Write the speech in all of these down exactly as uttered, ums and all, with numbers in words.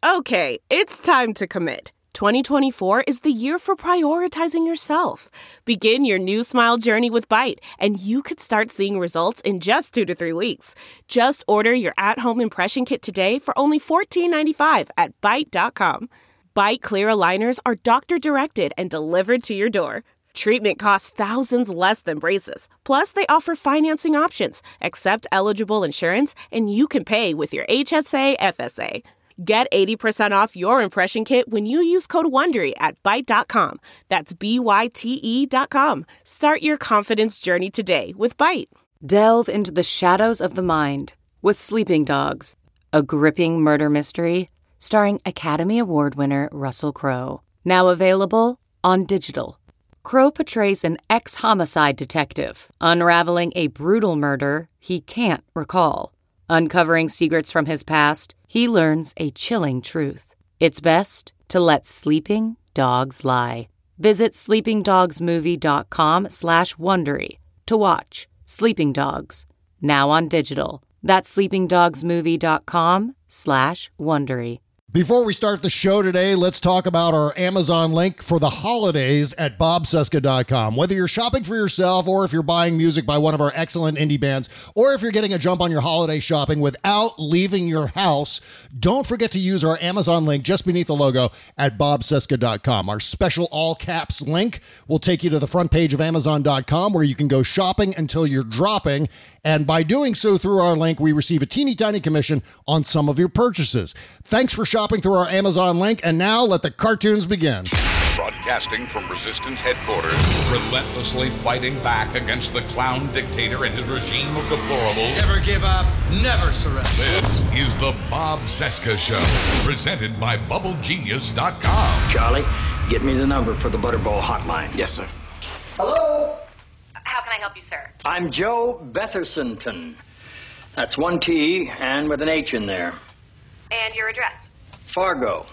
Okay, it's time to commit. twenty twenty-four is the year for prioritizing yourself. Begin your new smile journey with Byte, and you could start seeing results in just two to three weeks. Just order your at-home impression kit today for only fourteen ninety-five at byte dot com. Byte clear aligners are doctor-directed and delivered to your door. Treatment costs thousands less than braces. Plus, they offer financing options, accept eligible insurance, and you can pay with your H S A F S A. Get eighty percent off your impression kit when you use code WONDERY at byte dot com. That's B Y T E dot com. Start your confidence journey today with Byte. Delve into the shadows of the mind with Sleeping Dogs, a gripping murder mystery starring Academy Award winner Russell Crowe. Now available on digital. Crowe portrays an ex-homicide detective unraveling a brutal murder he can't recall. Uncovering secrets from his past, he learns a chilling truth. It's best to let sleeping dogs lie. Visit sleepingdogsmovie.com slash Wondery to watch Sleeping Dogs, now on digital. That's sleepingdogsmovie.com slash Wondery. Before we start the show today, let's talk about our Amazon link for the holidays at bob cesca dot com. Whether you're shopping for yourself or if you're buying music by one of our excellent indie bands, or if you're getting a jump on your holiday shopping without leaving your house, don't forget to use our Amazon link just beneath the logo at bob cesca dot com. Our special all caps link will take you to the front page of amazon dot com where you can go shopping until you're dropping. And by doing so through our link, we receive a teeny tiny commission on some of your purchases. Thanks for shopping through our Amazon link. And now let the cartoons begin. Broadcasting from Resistance headquarters, relentlessly fighting back against the clown dictator and his regime of deplorables. Never give up, never surrender. This is the Bob Cesca Show, presented by bubble genius dot com. Charlie, get me the number for the Butterball hotline. Yes, sir. Hello? How can I help you, sir? I'm Joe Bethersonton. That's one T and with an H in there. And your address? Fargo.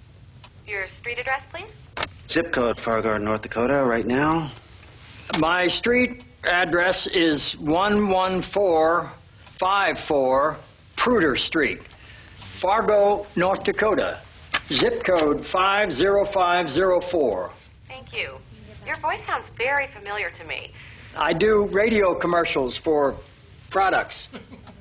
Your street address, please? Zip code Fargo, North Dakota, right now. My street address is one one four five four Pruder Street, Fargo, North Dakota. Zip code five zero five zero four. Thank you. Your voice sounds very familiar to me. I do radio commercials for products.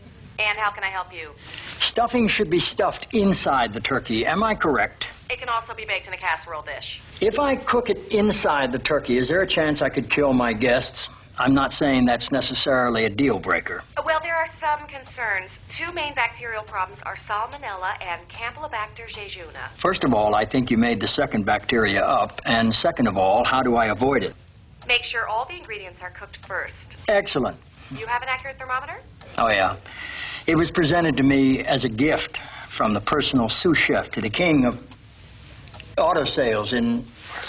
And how can I help you? Stuffing should be stuffed inside the turkey. Am I correct? It can also be baked in a casserole dish. If I cook it inside the turkey, is there a chance I could kill my guests? I'm not saying that's necessarily a deal breaker. Well, there are some concerns. Two main bacterial problems are Salmonella and Campylobacter jejuni. First of all, I think you made the second bacteria up. And second of all, how do I avoid it? Make sure all the ingredients are cooked first. Excellent. You have an accurate thermometer? Oh, yeah. It was presented to me as a gift from the personal sous chef to the king of auto sales in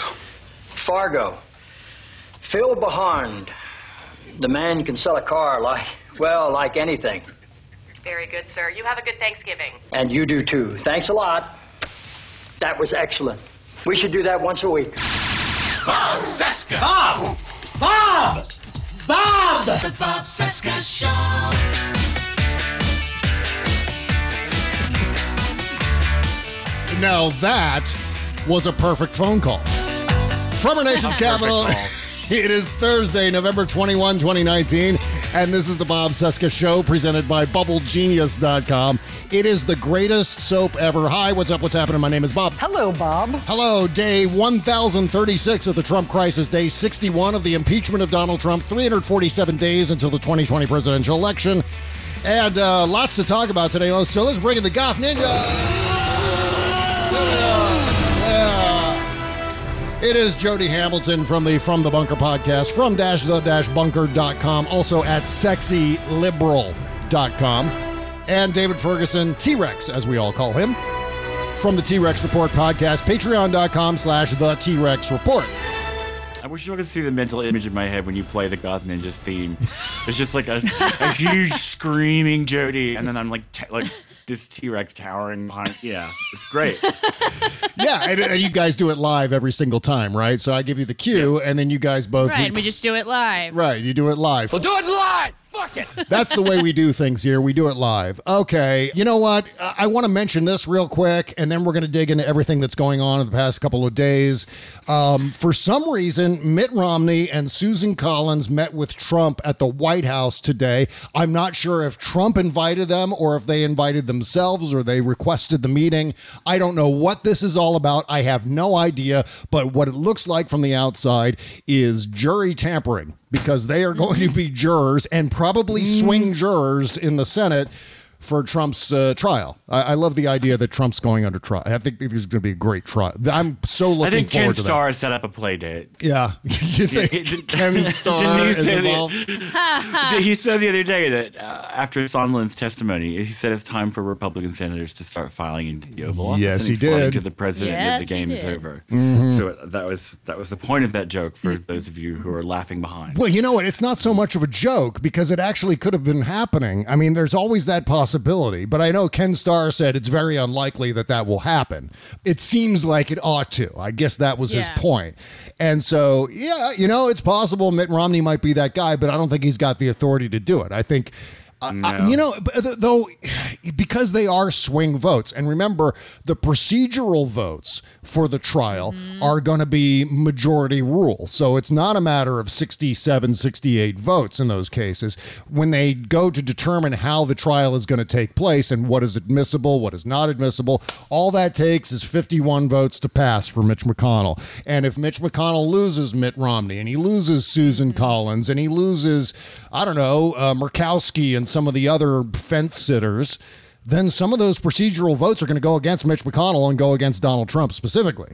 Fargo. Phil Beharnd. The man can sell a car like, well, like anything. Very good, sir. You have a good Thanksgiving. And you do, too. Thanks a lot. That was excellent. We should do that once a week. Bob Cesca. Bob! Bob! Bob! The Bob Cesca Show. Now that was a perfect phone call. From our nation's capital, it is Thursday, November twenty-first, twenty nineteen, and this is the Bob Cesca Show presented by bubble genius dot com. It is the greatest soap ever. Hi, what's up? What's happening? My name is Bob. Hello, Bob. Hello. Day one thousand thirty-six of the Trump crisis. Day sixty-one of the impeachment of Donald Trump. three hundred forty-seven days until the twenty twenty presidential election. And uh, lots to talk about today. So let's bring in the Goth Ninja. It is Jody Hamilton from the From the Bunker podcast, from dash the dash bunker dot com, also at sexy liberal dot com, and David Ferguson, T-Rex, as we all call him, from the T-Rex Report podcast, patreon dot com slash the T-Rex Report. I wish you could see the mental image in my head when you play the Goth Ninjas theme. It's just like a, a huge screaming Jody, and then I'm like, t- like this T-Rex towering behind. Yeah, it's great. Yeah, and, and you guys do it live every single time, right? So I give you the cue, yeah. And then you guys both... Right, we, we just do it live. Right, you do it live. We'll do it live! Fuck it. That's the way we do things here. We do it live. Okay. You know what? I, I want to mention this real quick, and then we're going to dig into everything that's going on in the past couple of days. Um, for some reason, Mitt Romney and Susan Collins met with Trump at the White House today. I'm not sure if Trump invited them or if they invited themselves or they requested the meeting. I don't know what this is all about. I have no idea. But what it looks like from the outside is jury tampering, because they are going to be jurors and probably swing jurors in the Senate for Trump's uh, trial. I-, I love the idea that Trump's going under trial. I think there's going to be a great trial. I'm so looking I think forward Ken to Starr that. set up a play date. Yeah. you think Ken Starr Didn't he is say involved? The, he said the other day that uh, after Sondland's testimony, he said it's time for Republican senators to start filing into the Oval Office Yes, and he explaining did. to the president Yes, that the he game is did. over. Mm-hmm. So that was that was the point of that joke for those of you who are laughing behind. Well, you know what? It's not so much of a joke because it actually could have been happening. I mean, there's always that possibility. But I know Ken Starr said it's very unlikely that that will happen. It seems like it ought to. I guess that was his Yeah. point. And so, yeah, you know, it's possible Mitt Romney might be that guy, but I don't think he's got the authority to do it. I think. Uh, No. I- you know, b- th- though, because they are swing votes, and remember, the procedural votes for the trial are going to be majority rule. So it's not a matter of sixty-seven, sixty-eight votes in those cases. When they go to determine how the trial is going to take place and what is admissible, what is not admissible, all that takes is fifty-one votes to pass for Mitch McConnell. And if Mitch McConnell loses Mitt Romney and he loses Susan Collins and he loses, I don't know, uh, Murkowski and some of the other fence sitters, then some of those procedural votes are going to go against Mitch McConnell and go against Donald Trump specifically.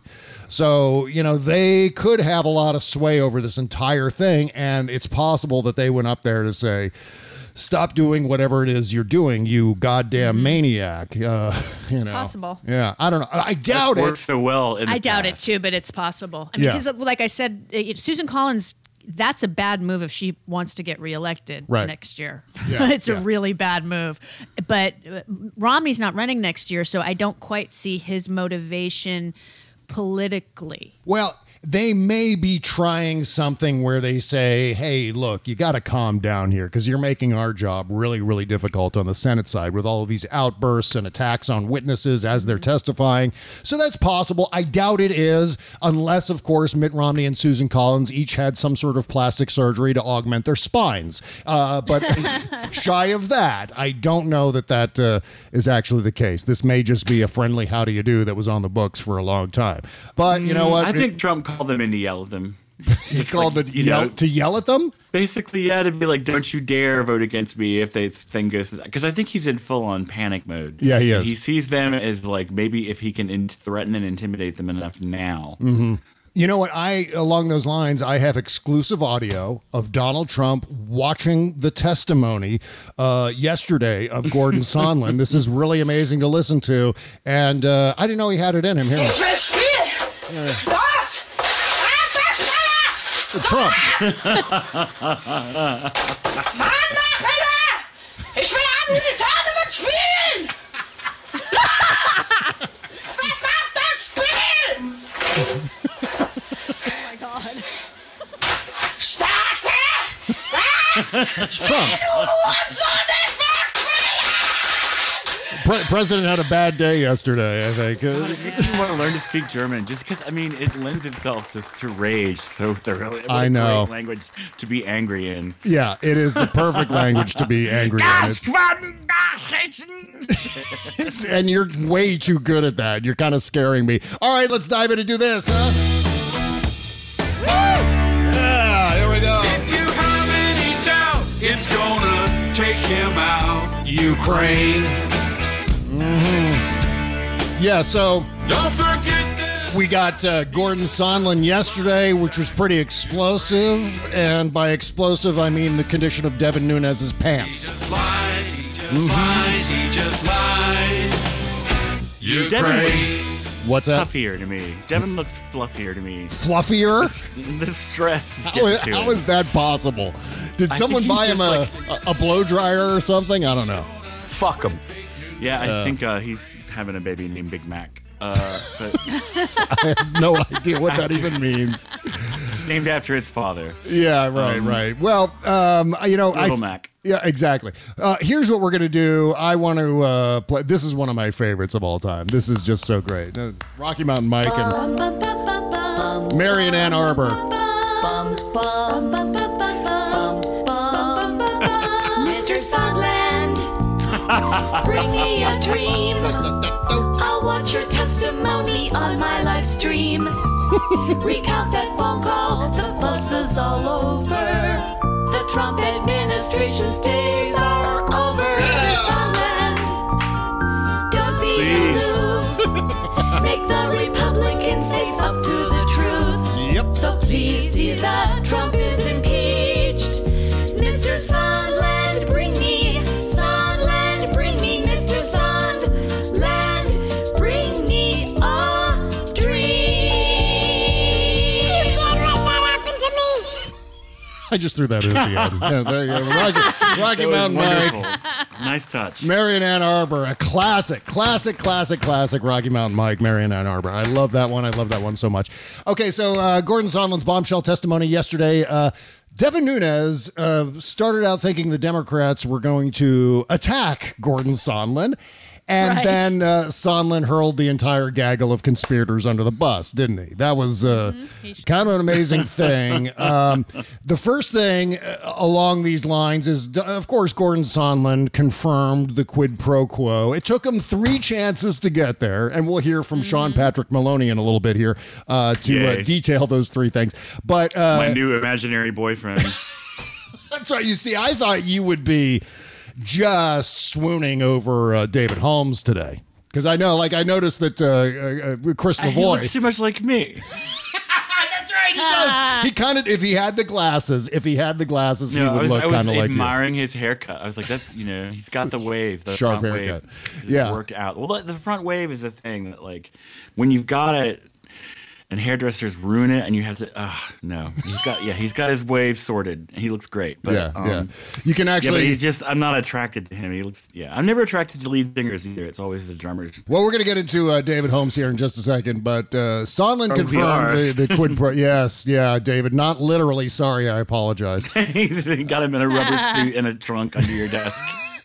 So, you know, they could have a lot of sway over this entire thing, and it's possible that they went up there to say, stop doing whatever it is you're doing, you goddamn maniac. Uh, you know, possible. Yeah, I don't know. I doubt That it. worked so well in the I doubt it past. too, but it's possible. I mean, Yeah. because like I said, it, Susan Collins, that's a bad move if she wants to get reelected Right. next year. Yeah, it's yeah. a really bad move. But uh, Romney's not running next year, so I don't quite see his motivation politically. Well, they may be trying something where they say, hey, look, you got to calm down here because you're making our job really, really difficult on the Senate side with all of these outbursts and attacks on witnesses as they're testifying. So that's possible. I doubt it is, unless, of course, Mitt Romney and Susan Collins each had some sort of plastic surgery to augment their spines. Uh, but shy of that, I don't know that that uh, is actually the case. This may just be a friendly how do you do that was on the books for a long time. But you know what? I think Trump called them in to yell at them. He Just called like, the you yell, know, to yell at them? basically, yeah, to be like, don't you dare vote against me if this thing goes. Because I think he's in full on panic mode. Yeah, he is. He sees them as like maybe if he can in- threaten and intimidate them enough now. Mm-hmm. You know what? I, along those lines, I have exclusive audio of Donald Trump watching the testimony uh, yesterday of Gordon Sondland. This is really amazing to listen to. And uh, I didn't know he had it in him. Here. Trump. Ich will haben die Tournament spielen! Verdammtes Spiel! Oh my God. Starte! Was? Trump. Und so nicht Pre- President had a bad day yesterday, I think. God, it makes me want to learn to speak German just because, I mean, it lends itself to, to rage so thoroughly. What I a know. Great language to be angry in. Yeah, it is the perfect language to be angry in. It's- It's- and you're way too good at that. You're kind of scaring me. All right, let's dive in and do this, huh? Yeah, here we go. If you have any doubt, it's gonna take him out. Ukraine. Mm-hmm. Yeah, so Don't forget this. we got uh, Gordon Sondland yesterday, which was pretty explosive. And by explosive, I mean the condition of Devin Nunes's pants. Just lies, he just lies, he just lies. You're Devin crazy. What's that? Fluffier to me. Devin looks fluffier to me. Fluffier? The stress is How getting is, to how him. is that possible? Did I someone think he's buy him a, just a, a blow dryer or something? I don't know. Fuck him. Yeah, I Uh, think uh, he's having a baby named Big Mac. Uh, but I have no idea what that even means. it's named after its father. Yeah, right, Um, right. Well, um, you know, Little I, Mac. Yeah, exactly. Uh, here's what we're going to do. I want to uh, play. This is one of my favorites of all time. This is just so great. Uh, Rocky Mountain Mike and Marion Ann Arbor. Mister Sandland, bring me a dream. I'll watch your testimony on my live stream. Recount that phone call, the fuss is all over. The Trump administration's days are over. Mister Sandland, don't be aloof. Make the Republicans face up to the truth. Yep. So please see that Trump is impeached. Mister Sandland, bring me, Sandland, bring me, Mister Sandland, bring me a dream. You can't let that happen to me. I just threw that in at the end. Yeah, there you go. Rocky, Rocky Mountain Mike. Nice touch. Marion Ann Arbor, a classic, classic, classic, classic Rocky Mountain Mike, Marion Ann Arbor. I love that one. I love that one so much. Okay, so uh, Gordon Sondland's bombshell testimony yesterday. Uh, Devin Nunes uh, started out thinking the Democrats were going to attack Gordon Sondland. And Right. then uh, Sondland hurled the entire gaggle of conspirators under the bus, didn't he? That was uh, Mm-hmm. kind of an amazing thing. Um, the first thing uh, along these lines is, d- of course, Gordon Sondland confirmed the quid pro quo. It took him three chances to get there, and we'll hear from Sean Patrick Maloney in a little bit here uh, to uh, Yay. detail those three things. But uh, My new imaginary boyfriend. that's right. You see, I thought you would be just swooning over uh, David Holmes today. Because I know, like, I noticed that uh, uh, Chris He Lavoie. looks too much like me. That's right, he does. He kind of, if he had the glasses, if he had the glasses, No, he I would was, look I was kind of like you. admiring his haircut. I was like, that's, you know, he's got the wave, the Sharp front haircut. wave. Yeah. Worked out. Well, the front wave is the thing that, like, when you've got it, and hairdressers ruin it, and you have to. Ah, no, he's got yeah, he's got his wave sorted. He looks great, but Yeah, um, yeah. You can yeah, actually. but he's just. I'm not attracted to him. He looks. Yeah, I'm never attracted to lead singers either. It's always the drummers. Well, we're going to get into uh, David Holmes here in just a second, but uh, Sondland Oh, we are. confirmed the, the quid pro. Yes, yeah, David. Not literally. Sorry, I apologize. He's got him in a rubber suit in a trunk under your desk.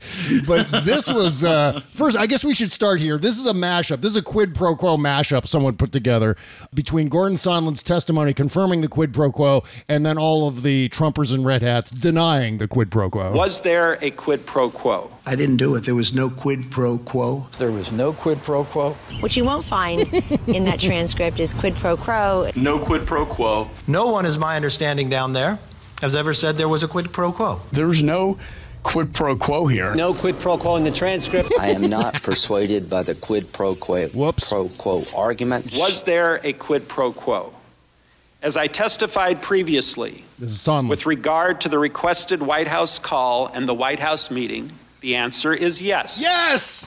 But this was uh, first. I guess we should start here. This is a mashup. This is a quid pro quo mashup someone put together between Gordon Sondland's testimony confirming the quid pro quo and then all of the Trumpers and Red Hats denying the quid pro quo. Was there a quid pro quo? I didn't do it. There was no quid pro quo. There was no quid pro quo. What you won't find in that transcript is quid pro quo. No quid pro quo. No one, is my understanding down there, has ever said there was a quid pro quo. There's no quid pro quo here. No quid pro quo in the transcript. I am not persuaded by the quid pro quo, Whoops. pro quo argument. Was there a quid pro quo? As I testified previously, This is Sondland. with regard to the requested White House call and the White House meeting, the answer is yes. Yes!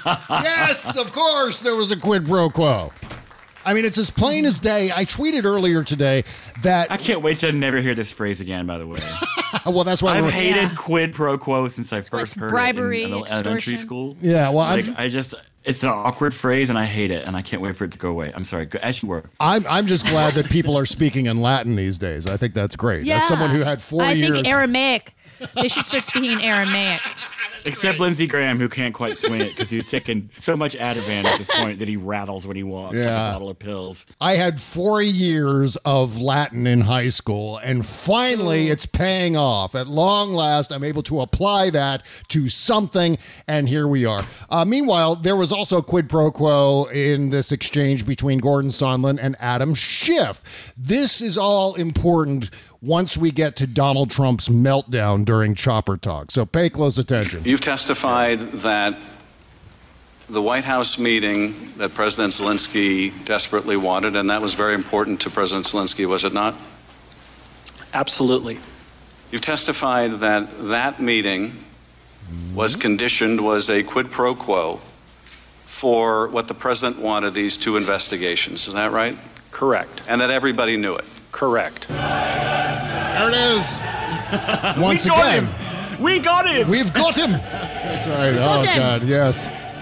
Yes, of course there was a quid pro quo. I mean, it's as plain as day. I tweeted earlier today that... I can't wait to never hear this phrase again, by the way. well, that's why I've we're... hated Yeah. quid pro quo since I first heard bribery, it in ele- elementary extortion. school. Yeah, well, Like, I'm, I just, it's an awkward phrase, and I hate it, and I can't wait for it to go away. I'm sorry. Go- As you were. I'm I'm just glad that people are speaking in Latin these days. I think that's great. Yeah. As someone who had four I years... think Aramaic. They should start speaking in Aramaic. Except Lindsey Graham, who can't quite swing it because he's taking so much Ativan at this point that he rattles when he walks like Yeah. a bottle of pills. I had four years of Latin in high school, and finally it's paying off. At long last, I'm able to apply that to something, and here we are. Uh, meanwhile, there was also quid pro quo in this exchange between Gordon Sondland and Adam Schiff. This is all important once we get to Donald Trump's meltdown during Chopper Talk, so pay close attention. You've testified that the White House meeting that President Zelensky desperately wanted, and that was very important to President Zelensky, was it not? Absolutely. You've testified that that meeting was conditioned, was a quid pro quo for what the president wanted, these two investigations. Is that right? Correct. And that everybody knew it? Correct. There it is. Once we got again. him. We got him. We've got him. That's right. Oh, him. God, yes.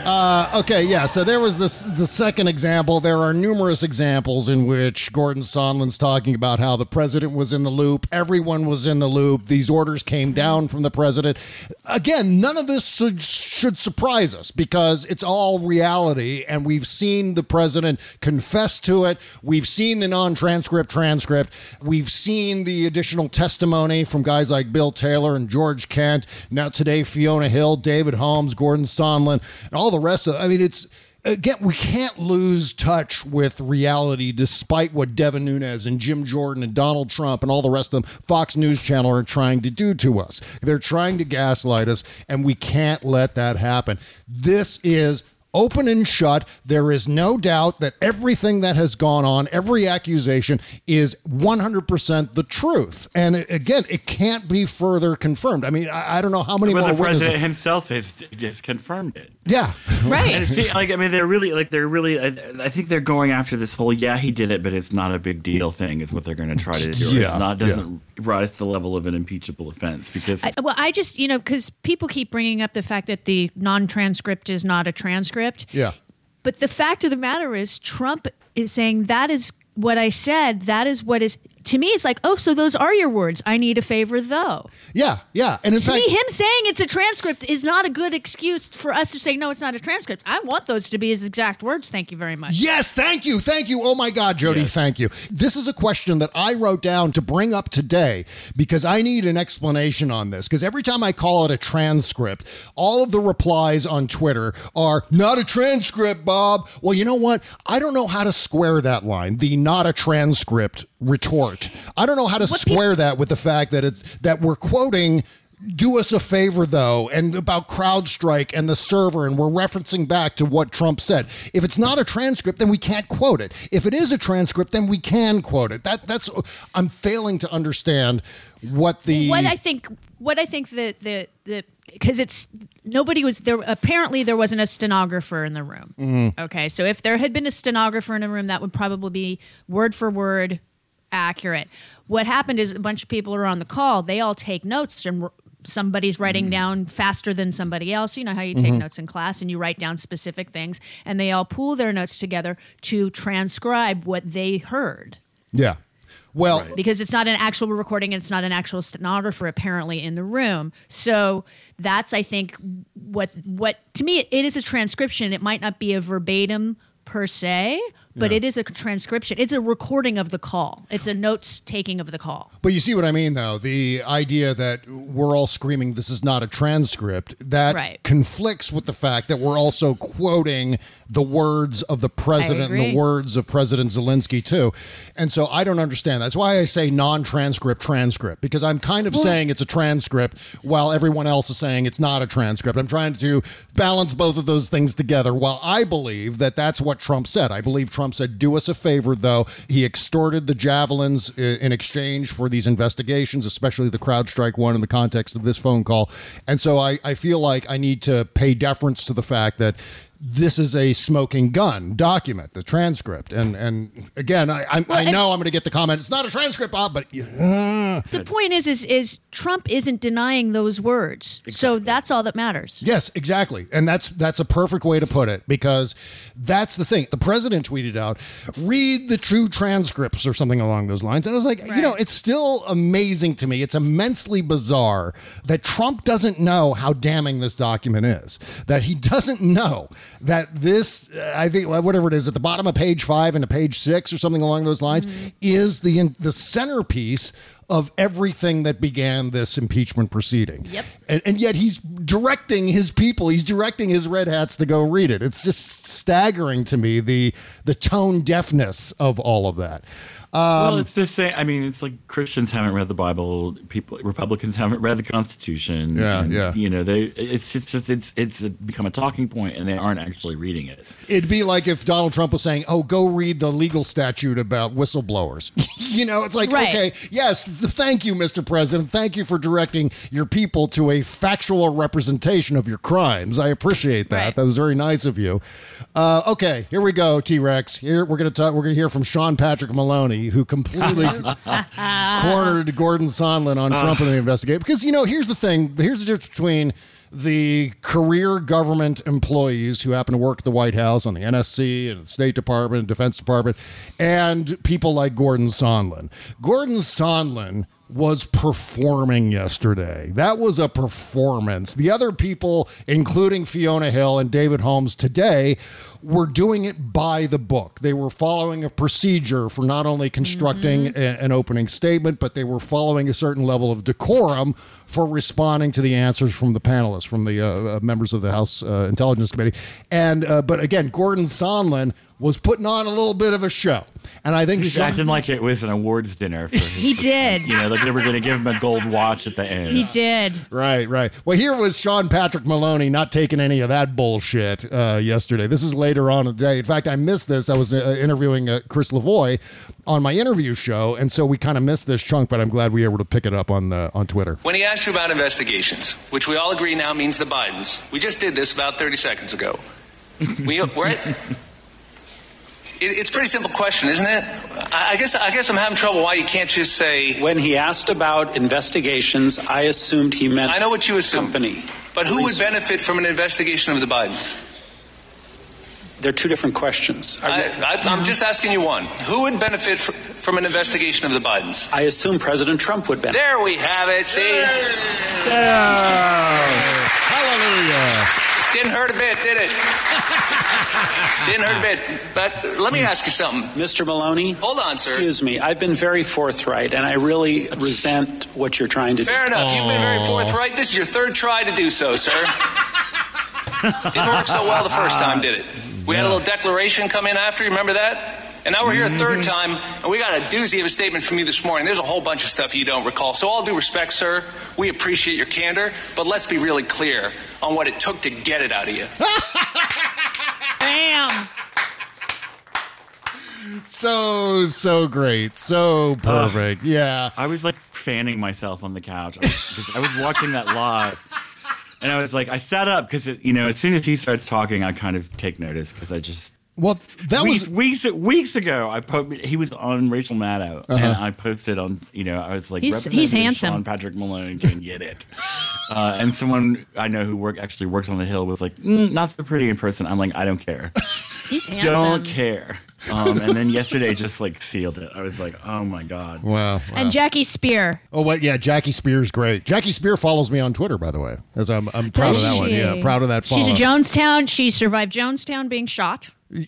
Uh, okay, yeah, so there was this the second example. There are numerous examples in which Gordon Sondland's talking about how the president was in the loop, everyone was in the loop, these orders came down from the president. Again, none of this should, should surprise us because it's all reality, and we've seen the president confess to it. We've seen the non-transcript transcript. We've seen the additional testimony from guys like Bill Taylor and George Kent. Now today, Fiona Hill, David Holmes, Gordon Sondland, and all the rest of it. I mean, it's, again, we can't lose touch with reality despite what Devin Nunes and Jim Jordan and Donald Trump and all the rest of them, Fox News Channel, are trying to do to us. They're trying to gaslight us, and we can't let that happen. This is open and shut. There is no doubt that everything that has gone on, every accusation, is one hundred percent the truth. And it, again, it can't be further confirmed. I mean, I, I don't know how many but more the president witnesses. himself has just confirmed it. Yeah, right. And see, like, I mean, they're really, like, they're really. I, I think they're going after this whole "yeah, he did it, but it's not a big deal" thing. Is what they're going to try to do. Yeah, it's not doesn't yeah. rise to the level of an impeachable offense because. I, well, I just you know because people keep bringing up the fact that the non-transcript is not a transcript. Yeah. But the fact of the matter is, Trump is saying that is what I said. That is what is. To me, it's like, oh, so those are your words. I need a favor, though. Yeah, yeah. And in to fact, me, him saying it's a transcript is not a good excuse for us to say, no, it's not a transcript. I want those to be his exact words. Thank you very much. yes, thank you, thank you. Oh, my God, Jody, Yes. thank you. This is a question that I wrote down to bring up today because I need an explanation on this. Because every time I call it a transcript, all of the replies on Twitter are, not a transcript, Bob. Well, you know what? I don't know how to square that line, the not a transcript retort. I don't know how to What square that with the fact that it's that we're quoting "do us a favor," though, and about CrowdStrike and the server, and we're referencing back to what Trump said. If it's not a transcript, then we can't quote it. If it is a transcript, then we can quote it. That that's I'm failing to understand what the What I think, what I think that the the because it's nobody was there. Apparently, there wasn't a stenographer in the room. Mhm. Okay, so if there had been a stenographer in the room, that would probably be word for word accurate. What happened is a bunch of people are on the call. They all take notes, and somebody's writing down faster than somebody else. You know how you take Mhm. notes in class and you write down specific things, and they all pool their notes together to transcribe what they heard. yeah. Well, Because it's not an actual recording, it's not an actual stenographer apparently in the room. So that's, I think, what what to me it is a transcription. It might not be a verbatim per se, but Yeah. it is a transcription. It's a recording of the call. It's a notes taking of the call. But you see what I mean, though? The idea that we're all screaming, this is not a transcript, that Right. conflicts with the fact that we're also quoting the words of the president and the agree. words of President Zelensky, too. And so I don't understand. That's why I say non-transcript transcript, because I'm kind of Well- saying it's a transcript while everyone else is saying it's not a transcript. I'm trying to balance both of those things together while I believe that that's what Trump said. I believe Trump said, do us a favor, though. He extorted the javelins i- in exchange for these investigations, especially the CrowdStrike one in the context of this phone call. And so I, I feel like I need to pay deference to the fact that this is a smoking gun document, the transcript. And and again, I I, I know I'm going to get the comment, it's not a transcript, Bob, but uh, The point is, is, is Trump isn't denying those words. So that's all that matters. yes, exactly. And that's that's a perfect way to put it, because that's the thing. The president tweeted out, read the true transcripts or something along those lines. And I was like, you know, it's still amazing to me. It's immensely bizarre that Trump doesn't know how damning this document is, that he doesn't know that this, uh, I think, whatever it is, at the bottom of page five and to page six or something along those lines, is the the centerpiece of everything that began this impeachment proceeding. Yep. And, and yet he's directing his people, he's directing his red hats to go read it. It's just staggering to me, the the tone deafness of all of that. Um, well, it's the same. I mean, it's like Christians haven't read the Bible. People, Republicans haven't read the Constitution. Yeah, and, yeah. You know, they. It's just, it's, it's, it's become a talking point, and they aren't actually reading it. It'd be like if Donald Trump was saying, oh, go read the legal statute about whistleblowers. You know, it's like, Right. okay, yes, th- thank you, Mister President. Thank you for directing your people to a factual representation of your crimes. I appreciate that. Right. That was very nice of you. Uh, okay, here we go, T-Rex. Here we're going to talk. We're going to hear from Sean Patrick Maloney, who completely cornered Gordon Sondland on Trump in the investigation. Because, you know, here's the thing. Here's the difference between the career government employees who happen to work at the White House, on the N S C and the State Department, Defense Department, and people like Gordon Sondland. Gordon Sondland was performing yesterday. That was a performance. The other people, including Fiona Hill and David Holmes today, were doing it by the book. They were following a procedure for not only constructing mm-hmm. a, an opening statement, but they were following a certain level of decorum for responding to the answers from the panelists, from the uh, members of the House uh, Intelligence Committee. And uh, but again, Gordon Sondland was putting on a little bit of a show. And I think he was Sean- acting like it was an awards dinner. For his, he did. You know, like they were going to give him a gold watch at the end. He did. Right, right. Well, here was Sean Patrick Maloney not taking any of that bullshit uh, yesterday. This is later on in the day. In fact, I missed this. I was uh, interviewing uh, Chris Lavoie on my interview show, and so we kind of missed this chunk, but I'm glad we were able to pick it up on the, on Twitter. When he asked you about investigations, which we all agree now means the Bidens, we just did this about thirty seconds ago. We, we're at... It's a pretty simple question, isn't it? I guess I guess I'm having trouble why you can't just say... When he asked about investigations, I assumed he meant... I know what you assumed. Company. But who would benefit from an investigation of the Bidens? They're two different questions. I, I, I'm just asking you one. Who would benefit fr- from an investigation of the Bidens? I assume President Trump would benefit. There we have it, see? Yeah. Hallelujah. Didn't hurt a bit, did it? Didn't hurt a bit. But let me ask you something. Mister Maloney? Hold on, sir. Excuse me. I've been very forthright, and I really resent what you're trying to Fair do. Fair enough. You've been very forthright. This is your third try to do so, sir. Didn't work so well the first time, did it? We had a little declaration come in after. You remember that? And now we're here a third time, and we got a doozy of a statement from you this morning. There's a whole bunch of stuff you don't recall. So all due respect, sir, we appreciate your candor, but let's be really clear on what it took to get it out of you. Bam! So, so great. So perfect. Uh, yeah. I was like fanning myself on the couch because I, I was watching that live. And I was like, I sat up because, you know, as soon as he starts talking, I kind of take notice because I just... Well, that weeks, was... Weeks weeks ago, I po- he was on Rachel Maddow, uh-huh. and I posted on, you know, I was like, he's, he's handsome. Sean Patrick Maloney can get it. uh, and someone I know who work actually works on the Hill was like, mm, not so pretty in person. I'm like, I don't care. He's handsome. Don't care. Um, and then yesterday just like sealed it. I was like, oh my God. Wow. wow. And Jackie Spear. Oh, what? Yeah, Jackie Spear's great. Jackie Spear follows me on Twitter, by the way. As I'm, I'm proud Does of that she? one. Yeah, proud of that follow. She's a Jonestown. She survived Jonestown being shot.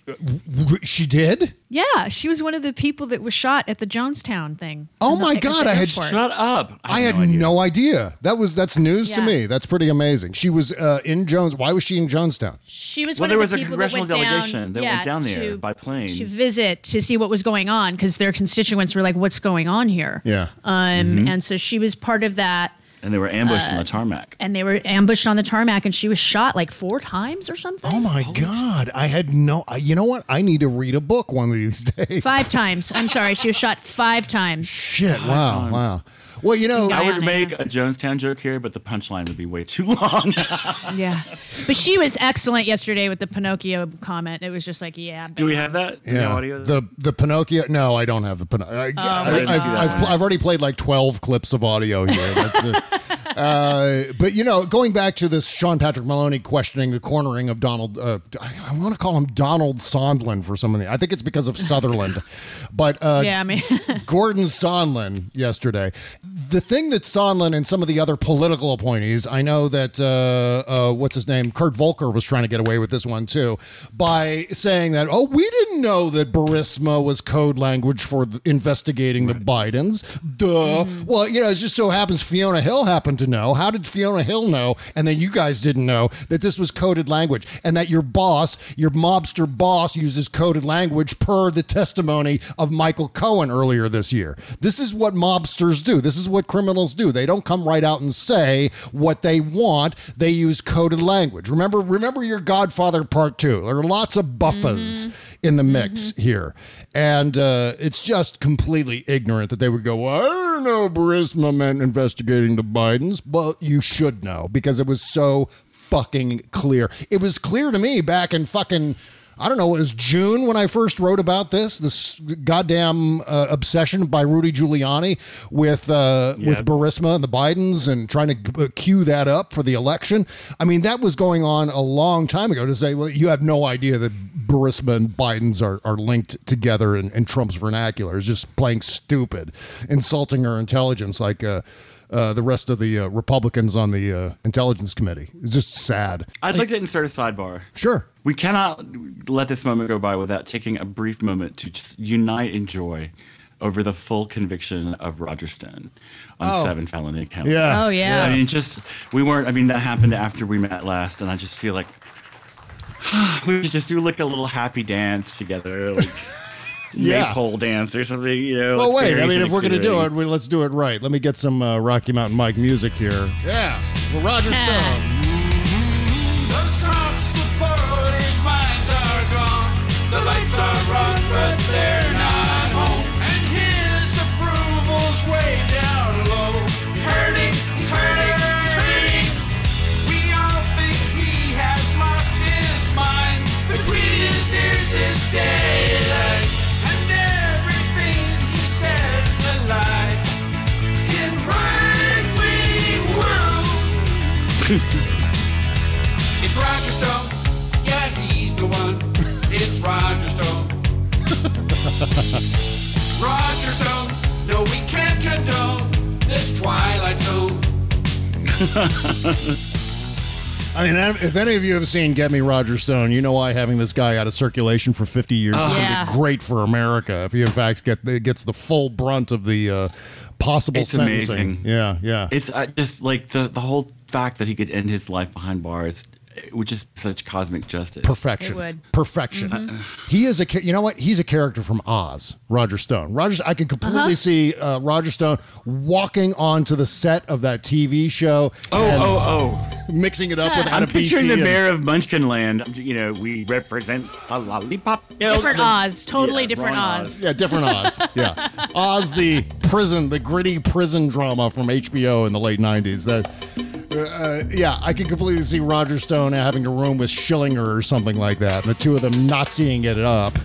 She did? Yeah, she was one of the people that was shot at the Jonestown thing. Oh my the, God! I had shut up. I, I had no idea. no idea. That was that's news yeah. to me. That's pretty amazing. She was uh, in Jones. Why was she in Jonestown? She was. Well, one there of was the a people congressional that went delegation down, that yeah, went down there to, by plane to visit to see what was going on because their constituents were like, "What's going on here?" Yeah. Um, mm-hmm. And so she was part of that. And they were ambushed uh, on the tarmac. And they were ambushed on the tarmac, and she was shot like four times or something. Oh my God! I had no. You know what? I need to read a book one of these days. Five times. I'm sorry, she was shot five times. Shit! Five wow! times. Wow! Well, you know, I would make a Jonestown joke here, but the punchline would be way too long. Yeah, but she was excellent yesterday with the Pinocchio comment. It was just like, yeah. Do we have that? Yeah. The audio? The the Pinocchio. No, I don't have the Pinocchio. I, Oh, I, okay. I've, I've, I've already played like twelve clips of audio here. That's it. Uh, but, you know, going back to this Sean Patrick Maloney questioning the cornering of Donald, uh, I, I want to call him Donald Sondland for some of the, I think it's because of Sutherland. But uh, yeah, I mean. Gordon Sondland yesterday. The thing that Sondland and some of the other political appointees, I know that, uh, uh, what's his name, Kurt Volker was trying to get away with this one too, by saying that, oh, we didn't know that Burisma was code language for the, investigating the Bidens. Duh. Mm. Well, you know, it just so happens Fiona Hill happened to know. How did Fiona Hill know? And then you guys didn't know that this was coded language and that your boss, your mobster boss, uses coded language per the testimony of Michael Cohen earlier this year. This is what mobsters do. This is what criminals do. They don't come right out and say what they want. They use coded language. Remember, remember your Godfather Part Two. There are lots of buffas mm-hmm. in the mix mm-hmm. here. And uh, it's just completely ignorant that they would go, well, I don't know Burisma meant investigating the Bidens. Well, you should know because it was so fucking clear. It was clear to me back in fucking I don't know, it was June when I first wrote about this, this goddamn uh, obsession by Rudy Giuliani with uh, Yep. with Burisma and the Bidens and trying to uh, cue that up for the election. I mean, that was going on a long time ago to say, well, you have no idea that Burisma and Bidens are, are linked together in, in Trump's vernacular. It's just playing stupid, insulting our intelligence like uh, uh, the rest of the uh, Republicans on the uh, Intelligence Committee. It's just sad. I'd like to insert a sidebar. Sure. We cannot let this moment go by without taking a brief moment to just unite in joy over the full conviction of Roger Stone on Oh. seven felony counts. Yeah. Oh, yeah. I mean, just, we weren't, I mean, that happened after we met last, and I just feel like we should just do like a little happy dance together, like Yeah. maypole dance or something, you know. Well, like wait. I fairies mean, in if a we're going to do clearing. it, we, let's do it right. Let me get some uh, Rocky Mountain Mike music here. Yeah. Well, Roger Stone. The Trump supporters' minds are gone. The lights are on, but they're not home. And his approval's way down low. Hurting, he's hurting, he's hurting. We all think he has lost his mind. Between his ears is daylight. And everything he says a lie. In right-wing world. It's Roger Stone. Yeah, he's the one. It's Roger Stone. Roger Stone. No, we can't condone this Twilight Zone. I mean, if any of you have seen Get Me Roger Stone, you know why having this guy out of circulation for fifty years is going to Yeah. be great for America if he, in fact, get, gets the full brunt of the uh, possible It's sentencing. amazing. Yeah, yeah. It's uh, just like the, the whole fact that he could end his life behind bars, which is such cosmic justice. Perfection. It would. Perfection. Mm-hmm. He is a, cha- you know what? He's a character from Oz, Roger Stone. Roger, I can completely Uh-huh. see uh, Roger Stone walking onto the set of that T V show. Oh, and oh, oh. Mixing it up with I'm Adebisi picturing the and- mayor of Munchkinland. You know, we represent a lollipop. You know, Different the- Oz. Totally Yeah, different wrong Oz. Yeah, different Oz. Yeah, Oz, the prison, the gritty prison drama from H B O in the late nineties. That, uh, yeah, I can completely see Roger Stone having a room with Schillinger or something like that, and the two of them Naziing it up.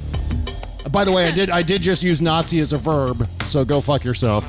By the way, I did I did just use Nazi as a verb, so go fuck yourself.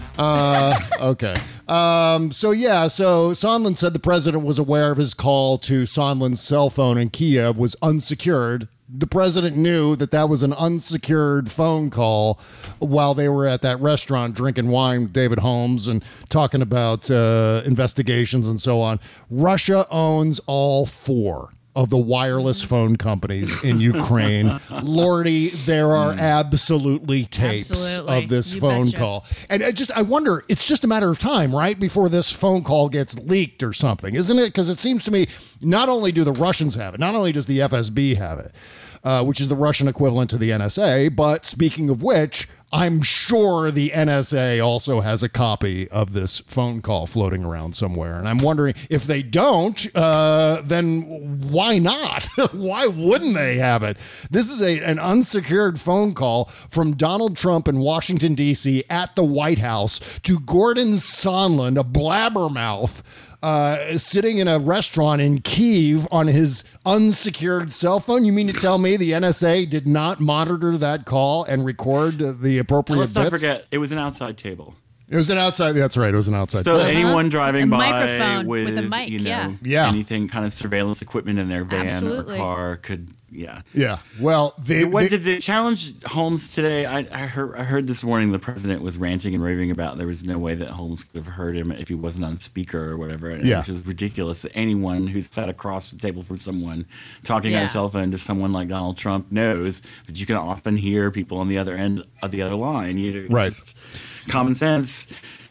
Uh, okay. Um, so yeah, so Sondland said the president was aware of his call to Sondland's cell phone in Kiev was unsecured. The president knew that that was an unsecured phone call while they were at that restaurant drinking wine with David Holmes and talking about uh, investigations and so on. Russia owns all four of the wireless phone companies in Ukraine. Lordy, there are absolutely tapes Absolutely. of this You phone betcha. call. And I just, I wonder, it's just a matter of time, right? Before this phone call gets leaked or something, isn't it? Because it seems to me, not only do the Russians have it, not only does the F S B have it, uh, which is the Russian equivalent to the N S A, but speaking of which, I'm sure the N S A also has a copy of this phone call floating around somewhere. And I'm wondering if they don't, uh, then why not? Why wouldn't they have it? This is a, an unsecured phone call from Donald Trump in Washington, D C at the White House to Gordon Sondland, a blabbermouth, uh, sitting in a restaurant in Kyiv on his unsecured cell phone. You mean to tell me the N S A did not monitor that call and record uh, the appropriate Let's not bits? forget, it was an outside table. It was an outside. That's right. It was an outside. So table. anyone driving A by microphone with, with a mic, you know, yeah. Yeah. anything kind of surveillance equipment in their van Absolutely. or car could, yeah. Yeah. Well, they, what they- did they challenge Holmes today? I, I heard I heard this morning the president was ranting and raving about there was no way that Holmes could have heard him if he wasn't on speaker or whatever. Yeah. Which is ridiculous. Anyone who's sat across the table from someone talking on Yeah. a cell phone to someone like Donald Trump knows that you can often hear people on the other end of the other line. You know, it's Right. just common sense.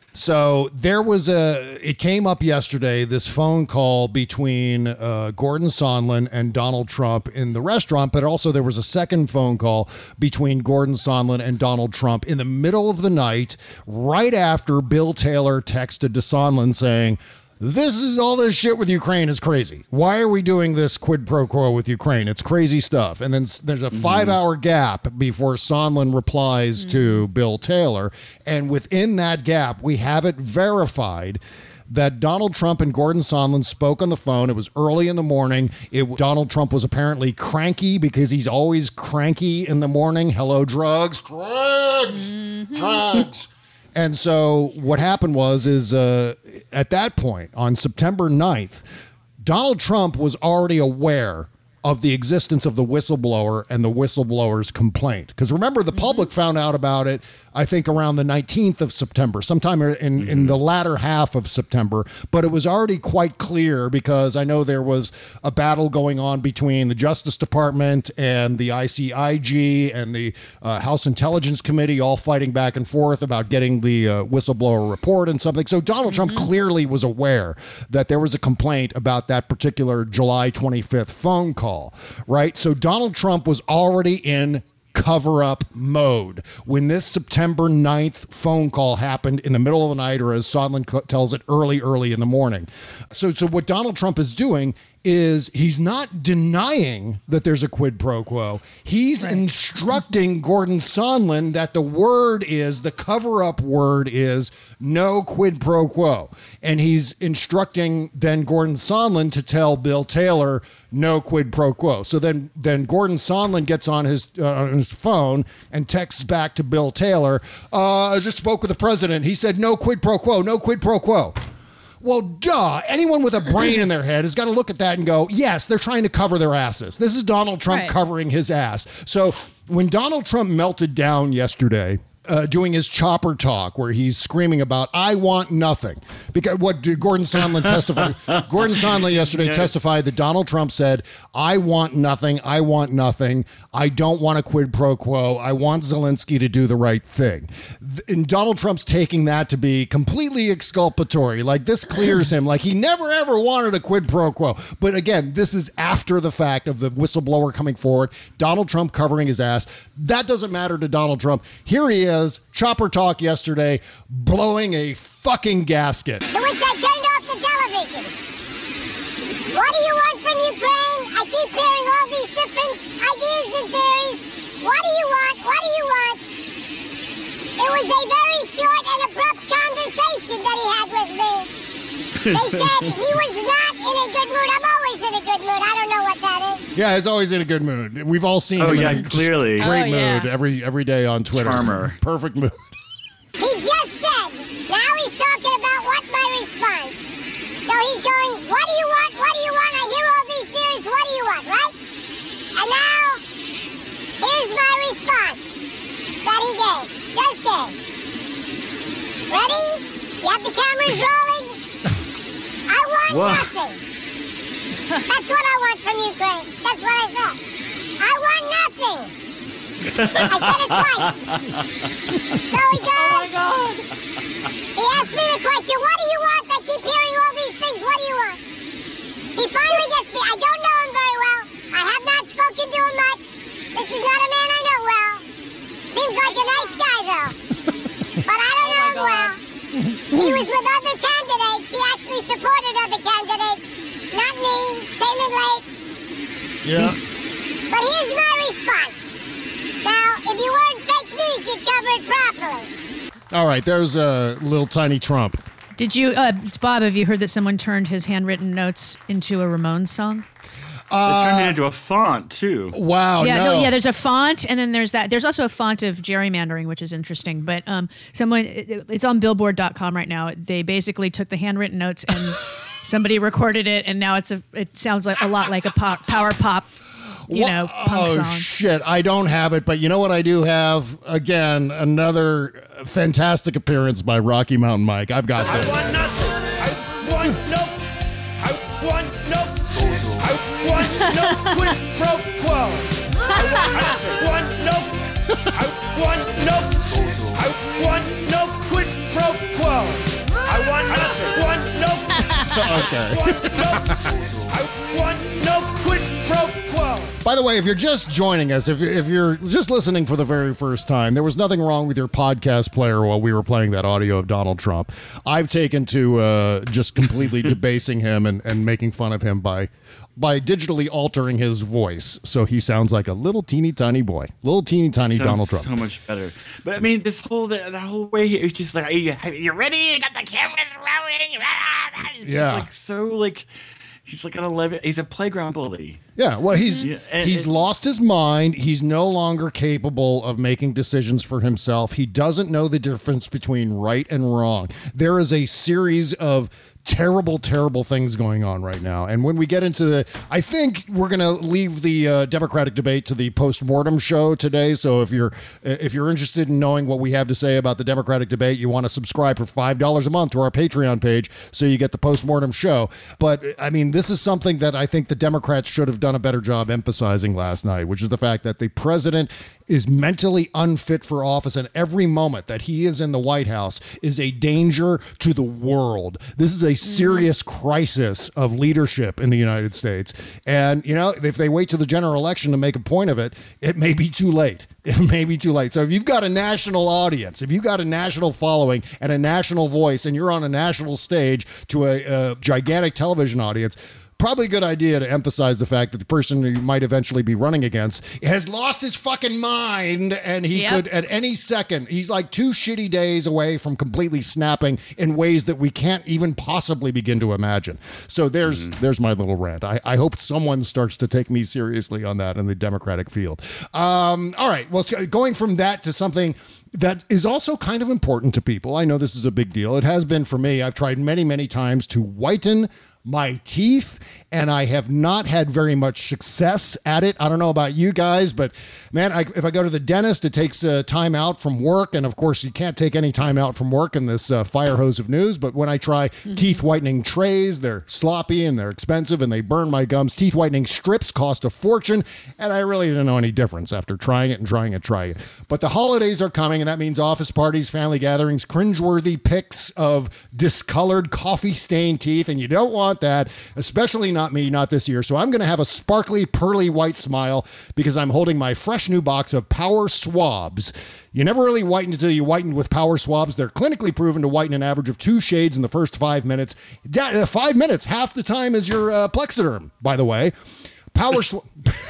So there was a, it came up yesterday, this phone call between uh, Gordon Sondland and Donald Trump in the restaurant, but also there was a second phone call between Gordon Sondland and Donald Trump in the middle of the night, right after Bill Taylor texted to Sondland saying, this is all this shit with Ukraine is crazy. Why are we doing this quid pro quo with Ukraine? It's crazy stuff. And then s- there's a five hour gap before Sondland replies to Bill Taylor. And within that gap, we have it verified that Donald Trump and Gordon Sondland spoke on the phone. It was early in the morning. It, Donald Trump was apparently cranky because he's always cranky in the morning. Hello, drugs. Drugs. Mm-hmm. Drugs. And so what happened was, is uh, at that point, on September ninth, Donald Trump was already aware of the existence of the whistleblower and the whistleblower's complaint. Because remember, the public found out about it, I think, around the nineteenth of September, sometime in, mm-hmm. in the latter half of September. But it was already quite clear because I know there was a battle going on between the Justice Department and the I C I G and the uh, House Intelligence Committee, all fighting back and forth about getting the uh, whistleblower report and something. So Donald mm-hmm. Trump clearly was aware that there was a complaint about that particular July twenty-fifth phone call, right? So Donald Trump was already in cover-up mode when this September ninth phone call happened in the middle of the night, or as Sondland tells it, early, early in the morning. So, so what Donald Trump is doing is he's not denying that there's a quid pro quo. He's right. instructing Gordon Sondland that the word is, the cover-up word is, no quid pro quo. And he's instructing then Gordon Sondland to tell Bill Taylor, no quid pro quo. So then, then Gordon Sondland gets on his, uh, on his phone and texts back to Bill Taylor, uh, I just spoke with the president. He said, no quid pro quo, no quid pro quo. Well, duh. Anyone with a brain in their head has got to look at that and go, yes, they're trying to cover their asses. This is Donald Trump right. covering his ass. So when Donald Trump melted down yesterday, Uh, doing his chopper talk where he's screaming about, I want nothing. Because what did Gordon Sondland testify? Gordon Sondland yesterday yes. testified that Donald Trump said, I want nothing. I want nothing. I don't want a quid pro quo. I want Zelensky to do the right thing. And Donald Trump's taking that to be completely exculpatory. Like, this clears him. Like, he never, ever wanted a quid pro quo. But again, this is after the fact of the whistleblower coming forward, Donald Trump covering his ass. That doesn't matter to Donald Trump. Here he is. Chopper talk yesterday, blowing a fucking gasket. So once I turned off the television, what do you want from Ukraine? I keep hearing all these different ideas and theories. What do you want? What do you want? It was a very short and abrupt conversation that he had with me. They said he was not in a good mood. I'm always in a good mood. I don't know what that is. Yeah, he's always in a good mood. We've all seen oh, him yeah, in a clearly. great oh, mood yeah. every every day on Twitter. Charmer. Perfect mood. He just said, now he's talking about what my response. So he's going, what do you want? What do you want? I hear all these theories. What do you want, right? And now, here's my response that he gave. Just gave. Ready? You have the cameras rolling? I want what? nothing. That's what I want from Ukraine. That's what I said. I want nothing. I said it twice. So he goes. Oh my God. He asked me the question, what do you want? I keep hearing all these things. What do you want? He finally gets me. I don't know him very well. I have not spoken to him much. This is not a man I know well. Seems like a nice guy, though. But I don't oh know him God. well. He was with other candidates. He actually supported other candidates. Not me. Came in late. Yeah. But here's my response. Now, if you weren't fake news, you'd cover it properly. All right, there's a uh, little tiny Trump. Did you, uh, Bob, have you heard that someone turned his handwritten notes into a Ramones song? Uh, they turned it into a font, too. Wow, yeah, no. no. Yeah, there's a font, and then there's that. There's also a font of gerrymandering, which is interesting. But um, someone, it, it's on billboard dot com right now. They basically took the handwritten notes and somebody recorded it, and now it's a. It sounds like a lot like a pop, power pop, you what? know, punk oh, song. Oh, shit. I don't have it, but you know what I do have? Again, another fantastic appearance by Rocky Mountain Mike. I've got this. I want nothing. I want no. I want no. I want no quid pro quo. I want no. I want no. I want no quid pro quo. I want nothing. Want no. Okay. Want no. I want no quid pro quo. By the way, if you're just joining us, if, if you're just listening for the very first time, there was nothing wrong with your podcast player while we were playing that audio of Donald Trump. I've taken to uh, just completely debasing him and, and making fun of him by by digitally altering his voice so he sounds like a little teeny tiny boy, little teeny tiny Sounds Donald Trump. So much better. But I mean, this whole the, the whole way here, it's just like, are you, are you ready? You got the cameras rolling. It's Yeah. just like so like he's like an eleven. He's a playground bully. Yeah, well, he's Yeah, and- he's and- lost his mind. He's no longer capable of making decisions for himself. He doesn't know the difference between right and wrong. There is a series of terrible, terrible things going on right now. And when we get into the, I think we're going to leave the uh, Democratic debate to the post-mortem show today. So if you're if you're interested in knowing what we have to say about the Democratic debate, you want to subscribe for five dollars a month to our Patreon page so you get the post-mortem show. But I mean, this is something that I think the Democrats should have done a better job emphasizing last night, which is the fact that the president is mentally unfit for office, and every moment that he is in the White House is a danger to the world. This is a serious crisis of leadership in the United States. And, you know, if they wait till the general election to make a point of it, it may be too late. It may be too late. So if you've got a national audience, if you've got a national following and a national voice, and you're on a national stage to a, a gigantic television audience, probably a good idea to emphasize the fact that the person you might eventually be running against has lost his fucking mind, and he Yep. could at any second, he's like two shitty days away from completely snapping in ways that we can't even possibly begin to imagine. So there's there's my little rant. I, I hope someone starts to take me seriously on that in the Democratic field. Um, all right, well, so going from that to something that is also kind of important to people. I know this is a big deal. It has been for me. I've tried many, many times to whiten my teeth, and I have not had very much success at it. I don't know about you guys, but man, I, if I go to the dentist, it takes uh, time out from work. And of course, you can't take any time out from work in this uh, fire hose of news. But when I try teeth whitening trays, they're sloppy and they're expensive and they burn my gums. Teeth whitening strips cost a fortune, and I really didn't know any difference after trying it and trying it, trying it. But the holidays are coming, and that means office parties, family gatherings, cringeworthy pics of discolored, coffee-stained teeth, and you don't want that, especially not me, not this year. So I'm going to have a sparkly, pearly white smile because I'm holding my fresh new box of Power Swabs. You never really whiten until you whiten with Power Swabs. They're clinically proven to whiten an average of two shades in the first five minutes. Da- uh, five minutes, half the time is your uh, Plexiderm, by the way. Power Swab.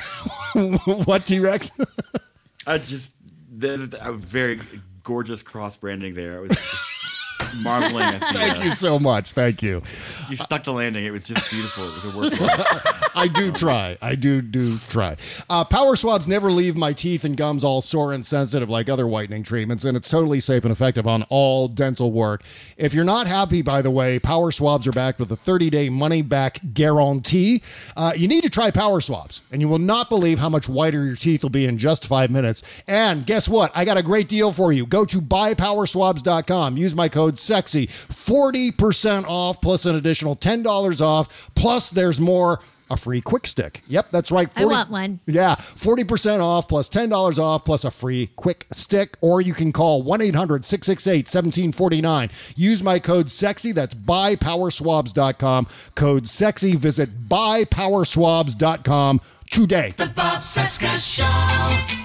What, T-Rex? I just, there's a very gorgeous cross branding there. I was just marveling at the, Thank uh, you so much. Thank you. You stuck the landing. It was just beautiful. It was a work of art. I do try. I do do try. Uh, Power Swabs never leave my teeth and gums all sore and sensitive like other whitening treatments, and it's totally safe and effective on all dental work. If you're not happy, by the way, Power Swabs are backed with a thirty-day money-back guarantee. Uh, you need to try Power Swabs, and you will not believe how much whiter your teeth will be in just five minutes. And guess what? I got a great deal for you. Go to buy power swabs dot com. Use my code SEXY. forty percent off plus an additional ten dollars off. Plus, there's more. A free quick stick. Yep, that's right. I want one. Yeah, forty percent off plus ten dollars off plus a free quick stick. Or you can call one eight hundred six six eight one seven four nine. Use my code SEXY. That's buy power swabs dot com. Code SEXY. Visit buy power swabs dot com today. The Bob Cesca Show.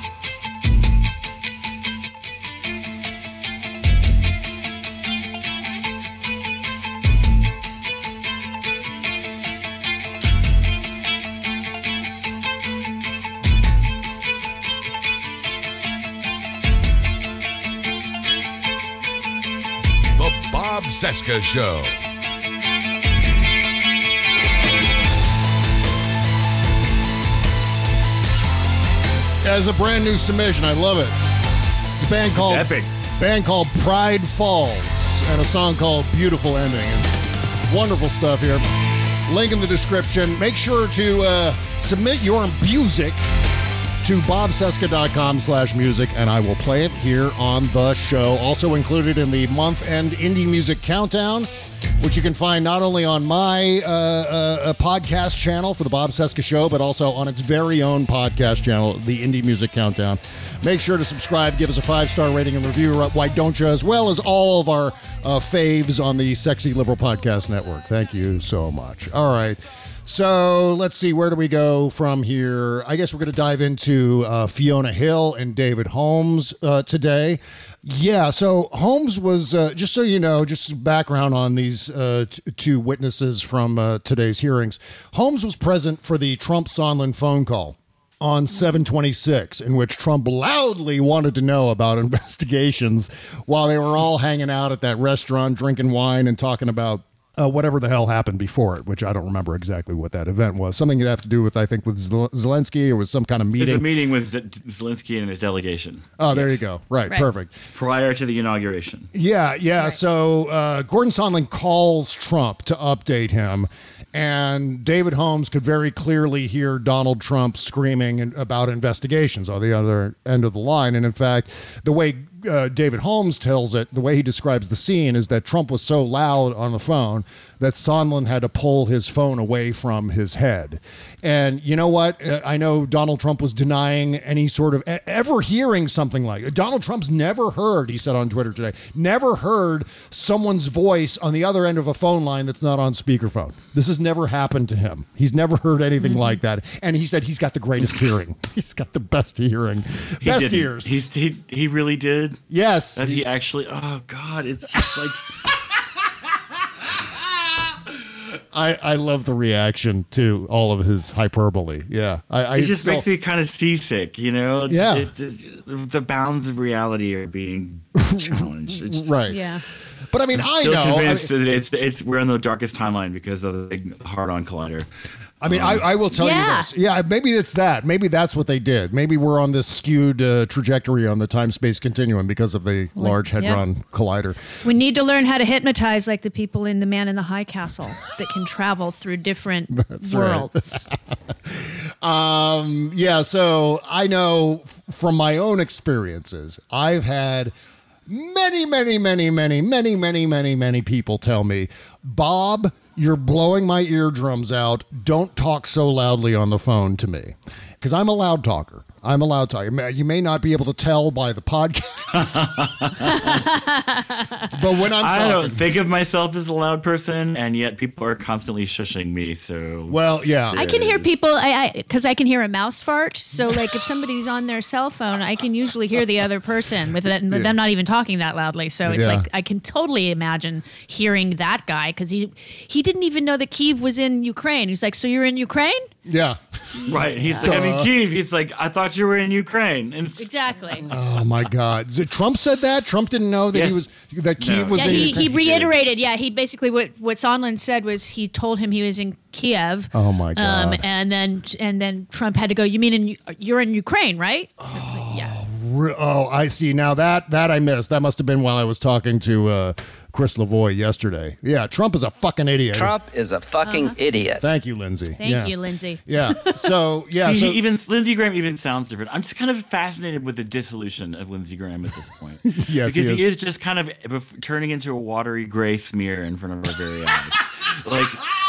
The Bob Cesca Show. As a brand new submission, I love it. It's a band called epic. band called Pride Falls and a song called Beautiful Ending. And wonderful stuff here. Link in the description. Make sure to uh, submit your music to bob cesca dot com slash music, and I will play it here on the show. Also included in the month-end indie music countdown, which you can find not only on my uh, uh, podcast channel for the Bob Cesca Show, but also on its very own podcast channel, the Indie Music Countdown. Make sure to subscribe, give us a five-star rating and review, why don't you, as well as all of our uh, faves on the Sexy Liberal Podcast Network. Thank you so much. All right. So let's see, where do we go from here? I guess we're going to dive into uh, Fiona Hill and David Holmes uh, today. Yeah, so Holmes was, uh, just so you know, just background on these uh, t- two witnesses from uh, today's hearings. Holmes was present for the Trump-Sondland phone call on seven twenty-six, in which Trump loudly wanted to know about investigations while they were all hanging out at that restaurant, drinking wine and talking about Uh, whatever the hell happened before it, which I don't remember exactly what that event was. Something you'd have to do with, I think, with Zel- Zelensky, or was some kind of meeting. There's a meeting with Z- Zelensky and his delegation. Oh, there yes. you go. Right, right, perfect. It's prior to the inauguration. Yeah, yeah. Right. So uh, Gordon Sondland calls Trump to update him, and David Holmes could very clearly hear Donald Trump screaming about investigations on the other end of the line. And in fact, the way Uh, David Holmes tells it, the way he describes the scene is that Trump was so loud on the phone that Sondland had to pull his phone away from his head. And you know what? Uh, I know Donald Trump was denying any sort of ever hearing something like it. Donald Trump's never heard, he said on Twitter today, never heard someone's voice on the other end of a phone line that's not on speakerphone. This has never happened to him. He's never heard anything mm-hmm. like that. And he said he's got the greatest hearing. He's got the best hearing. He best didn't. ears. He's, he, he really did. Yes. That he actually, oh God, it's just like. I, I love the reaction to all of his hyperbole. Yeah. I, I it just felt, makes me kind of seasick, you know? It's, yeah. It, it, the bounds of reality are being challenged. It's just, right. Yeah. But I mean, I'm I still know. convinced I mean, that it's, it's, we're in the darkest timeline because of the big hard-on collider. I mean, I, I will tell Yeah. you this. Yeah, maybe it's that. Maybe that's what they did. Maybe we're on this skewed uh, trajectory on the time-space continuum because of the Large Hadron yeah. Collider. We need to learn how to hypnotize like the people in The Man in the High Castle that can travel through different That's worlds. Right. um, yeah, so I know f- from my own experiences, I've had many, many, many, many, many, many, many, many people tell me, Bob, you're blowing my eardrums out. Don't talk so loudly on the phone to me. Because I'm a loud talker. I'm a loud talker. You may not be able to tell by the podcast. But when I'm talking, I don't think of myself as a loud person, and yet people are constantly shushing me. So well, yeah. I can hear people, I because I, I can hear a mouse fart. So like if somebody's on their cell phone, I can usually hear the other person with, it, with Yeah. them not even talking that loudly. So it's Yeah. like I can totally imagine hearing that guy because he he didn't even know that Kyiv was in Ukraine. He's like, so you're in Ukraine? Yeah. Right. He's Duh. like, I mean, Kyiv, he's like, I thought you were in Ukraine. And it's, Exactly. Oh my God! Is it Trump said that? Trump didn't know that Yes. he was that Kyiv No. was Yeah, in he, Ukraine? he reiterated. Yeah, he basically what what Sondland said was he told him he was in Kiev. Oh, my Um, God. and then and then Trump had to go. You mean in you're in Ukraine, right? It's like, yeah. Re- Oh, I see. Now that that I missed. That must have been while I was talking to uh, Chris Lavoie yesterday. Yeah, Trump is a fucking idiot. Trump is a fucking Uh-huh. idiot. Thank you, Lindsay. Thank yeah. you, Lindsay. Yeah. So yeah. See, so, he even Lindsey Graham even sounds different. I'm just kind of fascinated with the dissolution of Lindsey Graham at this point. Yes, because he he is. is just kind of bef- turning into a watery gray smear in front of our very eyes. Like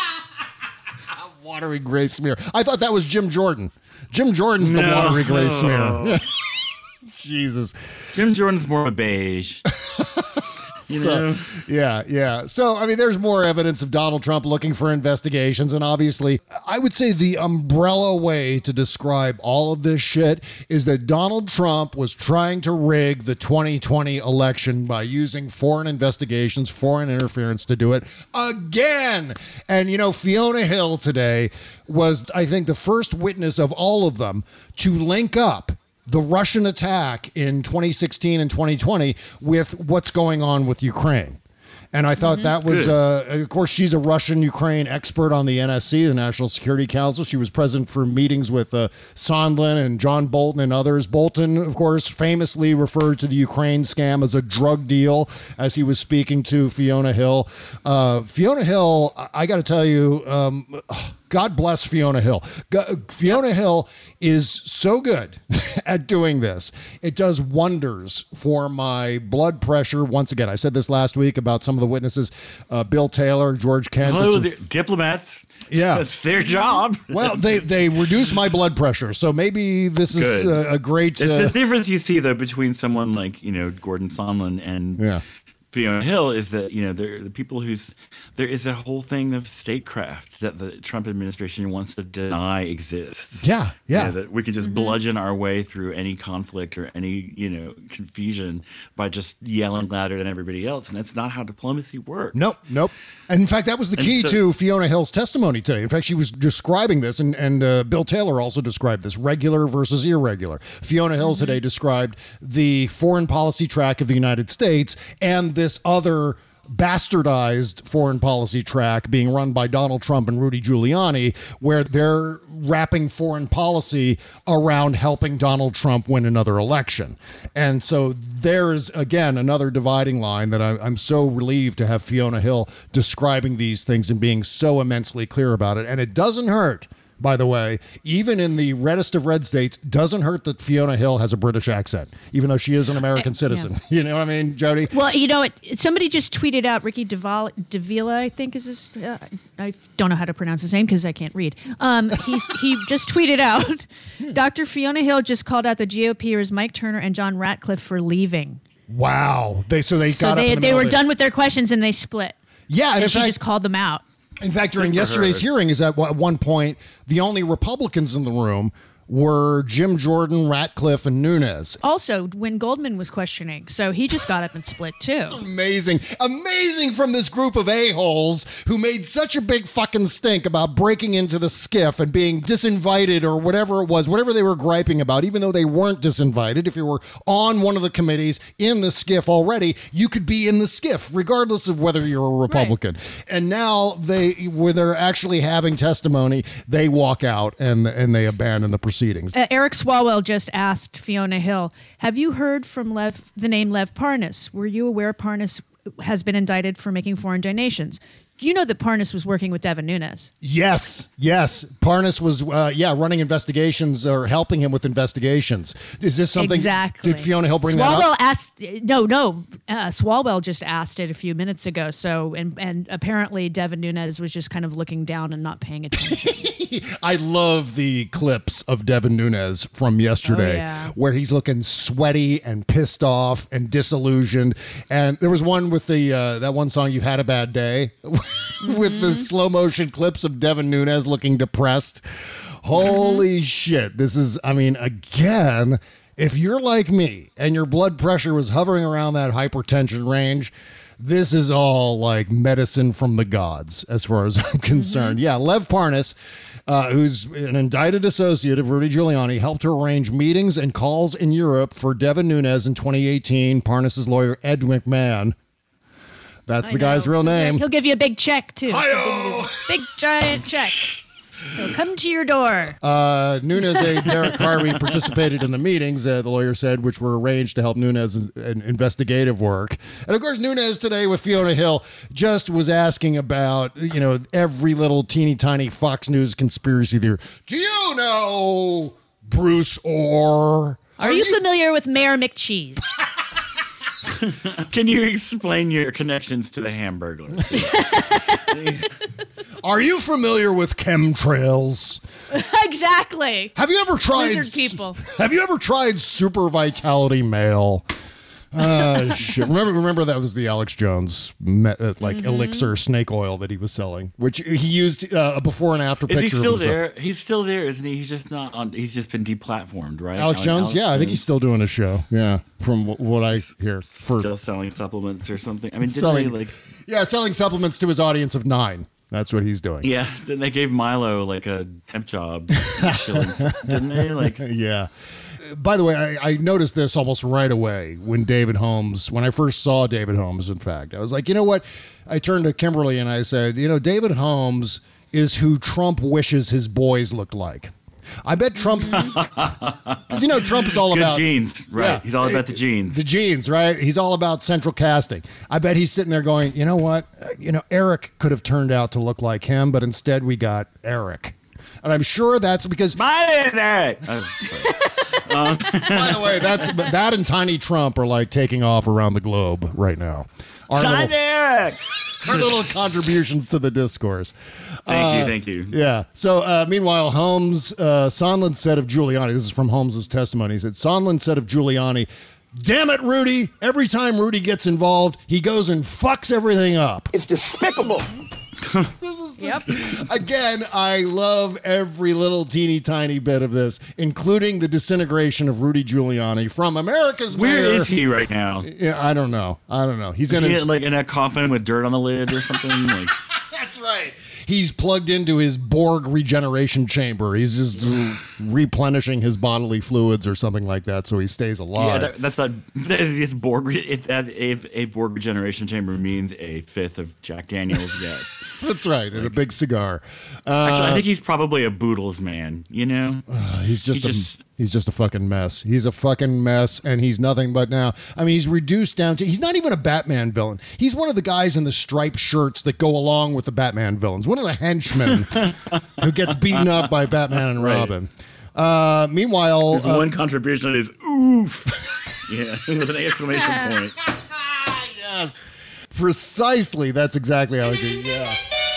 watery gray smear. I thought that was Jim Jordan. Jim Jordan's the No. watery gray smear. Jesus. Jim Jordan's more of a beige. You So, know? yeah, yeah. So, I mean, there's more evidence of Donald Trump looking for investigations. And obviously, I would say the umbrella way to describe all of this shit is that Donald Trump was trying to rig the twenty twenty election by using foreign investigations, foreign interference to do it again. And, you know, Fiona Hill today was, I think, the first witness of all of them to link up the Russian attack in twenty sixteen and twenty twenty with what's going on with Ukraine. And I thought that was, uh, of course, she's a Russian-Ukraine expert on the N S C, the National Security Council. She was present for meetings with uh, Sondland and John Bolton and others. Bolton, of course, famously referred to the Ukraine scam as a drug deal as he was speaking to Fiona Hill. Uh, Fiona Hill, I, I got to tell you, um, God bless Fiona Hill. Go- Fiona Hill is so good at doing this. It does wonders for my blood pressure. Once again, I said this last week about some of the witnesses, uh, Bill Taylor, George Kent. Hello, It's a- the diplomats. Yeah. That's their job. well, they, they reduce my blood pressure. So maybe this is Good. a, a great... It's uh, the difference you see, though, between someone like, you know, Gordon Sondland and Yeah. Fiona Hill is that, you know, there the people who's there is a whole thing of statecraft that the Trump administration wants to deny exists. Yeah, yeah. You know, that we can just mm-hmm. bludgeon our way through any conflict or any, you know, confusion by just yelling louder than everybody else. And that's not how diplomacy works. Nope, nope. And in fact, that was the key so, to Fiona Hill's testimony today. In fact, she was describing this, and, and uh, Bill Taylor also described this, regular versus irregular. Fiona Hill mm-hmm. today described the foreign policy track of the United States and this other bastardized foreign policy track being run by Donald Trump and Rudy Giuliani, where they're wrapping foreign policy around helping Donald Trump win another election. And so there's, again, another dividing line that I, I'm so relieved to have Fiona Hill describing these things and being so immensely clear about it. And it doesn't hurt, by the way, even in the reddest of red states, doesn't hurt that Fiona Hill has a British accent, even though she is an American uh, citizen. Yeah. You know what I mean, Jody? Well, you know, it, somebody just tweeted out, Ricky Deval- Davila, I think is his, uh, I don't know how to pronounce his name because I can't read. Um, he, he just tweeted out, Doctor Fiona Hill just called out the G O Pers Mike Turner and John Ratcliffe for leaving. Wow. They So they so got they, up in the they were of done with their questions and they split. Yeah. And, and in she fact, just called them out. In fact, during yesterday's hearing is at one point, the only Republicans in the room were Jim Jordan, Ratcliffe, and Nunes. Also, when Goldman was questioning, so he just got up and split too. It's amazing. Amazing from this group of a-holes who made such a big fucking stink about breaking into the skiff and being disinvited or whatever it was, whatever they were griping about, even though they weren't disinvited. If you were on one of the committees in the skiff already, you could be in the skiff, regardless of whether you're a Republican. Right. And now they, where they're actually having testimony, they walk out and, and they abandon the proceedings. Uh, Eric Swalwell just asked Fiona Hill, have you heard from Lev, the name Lev Parnas? Were you aware Parnas has been indicted for making foreign donations? You know that Parnas was working with Devin Nunes. Yes, yes. Parnas was, uh, yeah, running investigations or helping him with investigations. Is this something? Exactly. Did Fiona Hill bring Swalwell that up? asked, no, no. Uh, Swalwell just asked it a few minutes ago. So, and, and apparently Devin Nunes was just kind of looking down and not paying attention. I love the clips of Devin Nunes from yesterday, oh, yeah. where he's looking sweaty and pissed off and disillusioned. And there was one with the uh, that one song, "You Had a Bad Day." Mm-hmm. With the slow motion clips of Devin Nunes looking depressed. Holy shit. This is, I mean, again, if you're like me and your blood pressure was hovering around that hypertension range, this is all like medicine from the gods, as far as I'm concerned. Mm-hmm. Yeah, Lev Parnas, uh, who's an indicted associate of Rudy Giuliani, helped to arrange meetings and calls in Europe for Devin Nunes in twenty eighteen. Parnas' lawyer, Ed McMahon. That's I the know. guy's real name. He'll give you a big check, too. Hi-yo! Big, giant check. He'll come to your door. Uh, Nunes and Derek Harvey participated in the meetings, uh, the lawyer said, which were arranged to help Nunes in, in investigative work. And, of course, Nunes today with Fiona Hill just was asking about, you know, every little teeny tiny Fox News conspiracy theory. Do you know Bruce Orr? Are, Are you, you familiar with Mayor McCheese? Can you explain your connections to the Hamburglars? Are you familiar with chemtrails? Exactly. Have you ever tried Lizard people? Have you ever tried Super Vitality Male? Uh, shit. Remember, remember that was the Alex Jones me- uh, like mm-hmm. elixir snake oil that he was selling, which he used uh, a before and after Is picture. Is he still of there? He's still there, isn't he? He's just not on. He's just been deplatformed, right? Alex Alex Jones. Alex yeah, Jones. I think he's still doing a show. Yeah, from w- what I hear, for still selling supplements or something. I mean, didn't selling, they like? Yeah, selling supplements to his audience of nine. That's what he's doing. Yeah, then they gave Milo like a temp job, didn't they? Like, yeah. By the way, I, I noticed this almost right away when David Holmes, when I first saw David Holmes, in fact. I was like, you know what? I turned to Kimberly and I said, you know, David Holmes is who Trump wishes his boys looked like. I bet Trump, because you know Trump is all Good about genes, right? Yeah, he's all about the genes. The genes, right? He's all about central casting. I bet he's sitting there going, you know what? You know, Eric could have turned out to look like him, but instead we got Eric. And I'm sure that's because my name is Eric. Uh, By the way, that's that and Tiny Trump are like taking off around the globe right now. Our Tiny little, Eric. Our little contributions to the discourse. Thank uh, you, thank you. Yeah. So, uh, meanwhile, Holmes, uh, Sondland said of Giuliani, this is from Holmes's testimony, he said, Sondland said of Giuliani Damn it, Rudy. Every time Rudy gets involved, he goes and fucks everything up. It's despicable. This is just, again, I love every little teeny tiny bit of this, including the disintegration of Rudy Giuliani from America's Where mayor. is he right now? Yeah, I don't know. I don't know. He's Is in he his like in a coffin with dirt on the lid or something? Like, That's right. He's plugged into his Borg regeneration chamber. He's just replenishing his bodily fluids or something like that, so he stays yeah, alive. that, that's not. That is Borg. If that if a Borg regeneration chamber means a fifth of Jack Daniels, yes. That's right, and a big cigar. Uh, Actually, I think he's probably a Boodles man. You know, uh, he's just, he a, just he's just a fucking mess. He's a fucking mess, and he's nothing but now. I mean, he's reduced down to. He's not even a Batman villain. He's one of the guys in the striped shirts that go along with the Batman villains. One of the henchmen who gets beaten up by Batman and Right. Robin. Uh, meanwhile, his uh, one contribution is oof. Yeah, with an exclamation point. Yes. Precisely. That's exactly how I do. Yeah.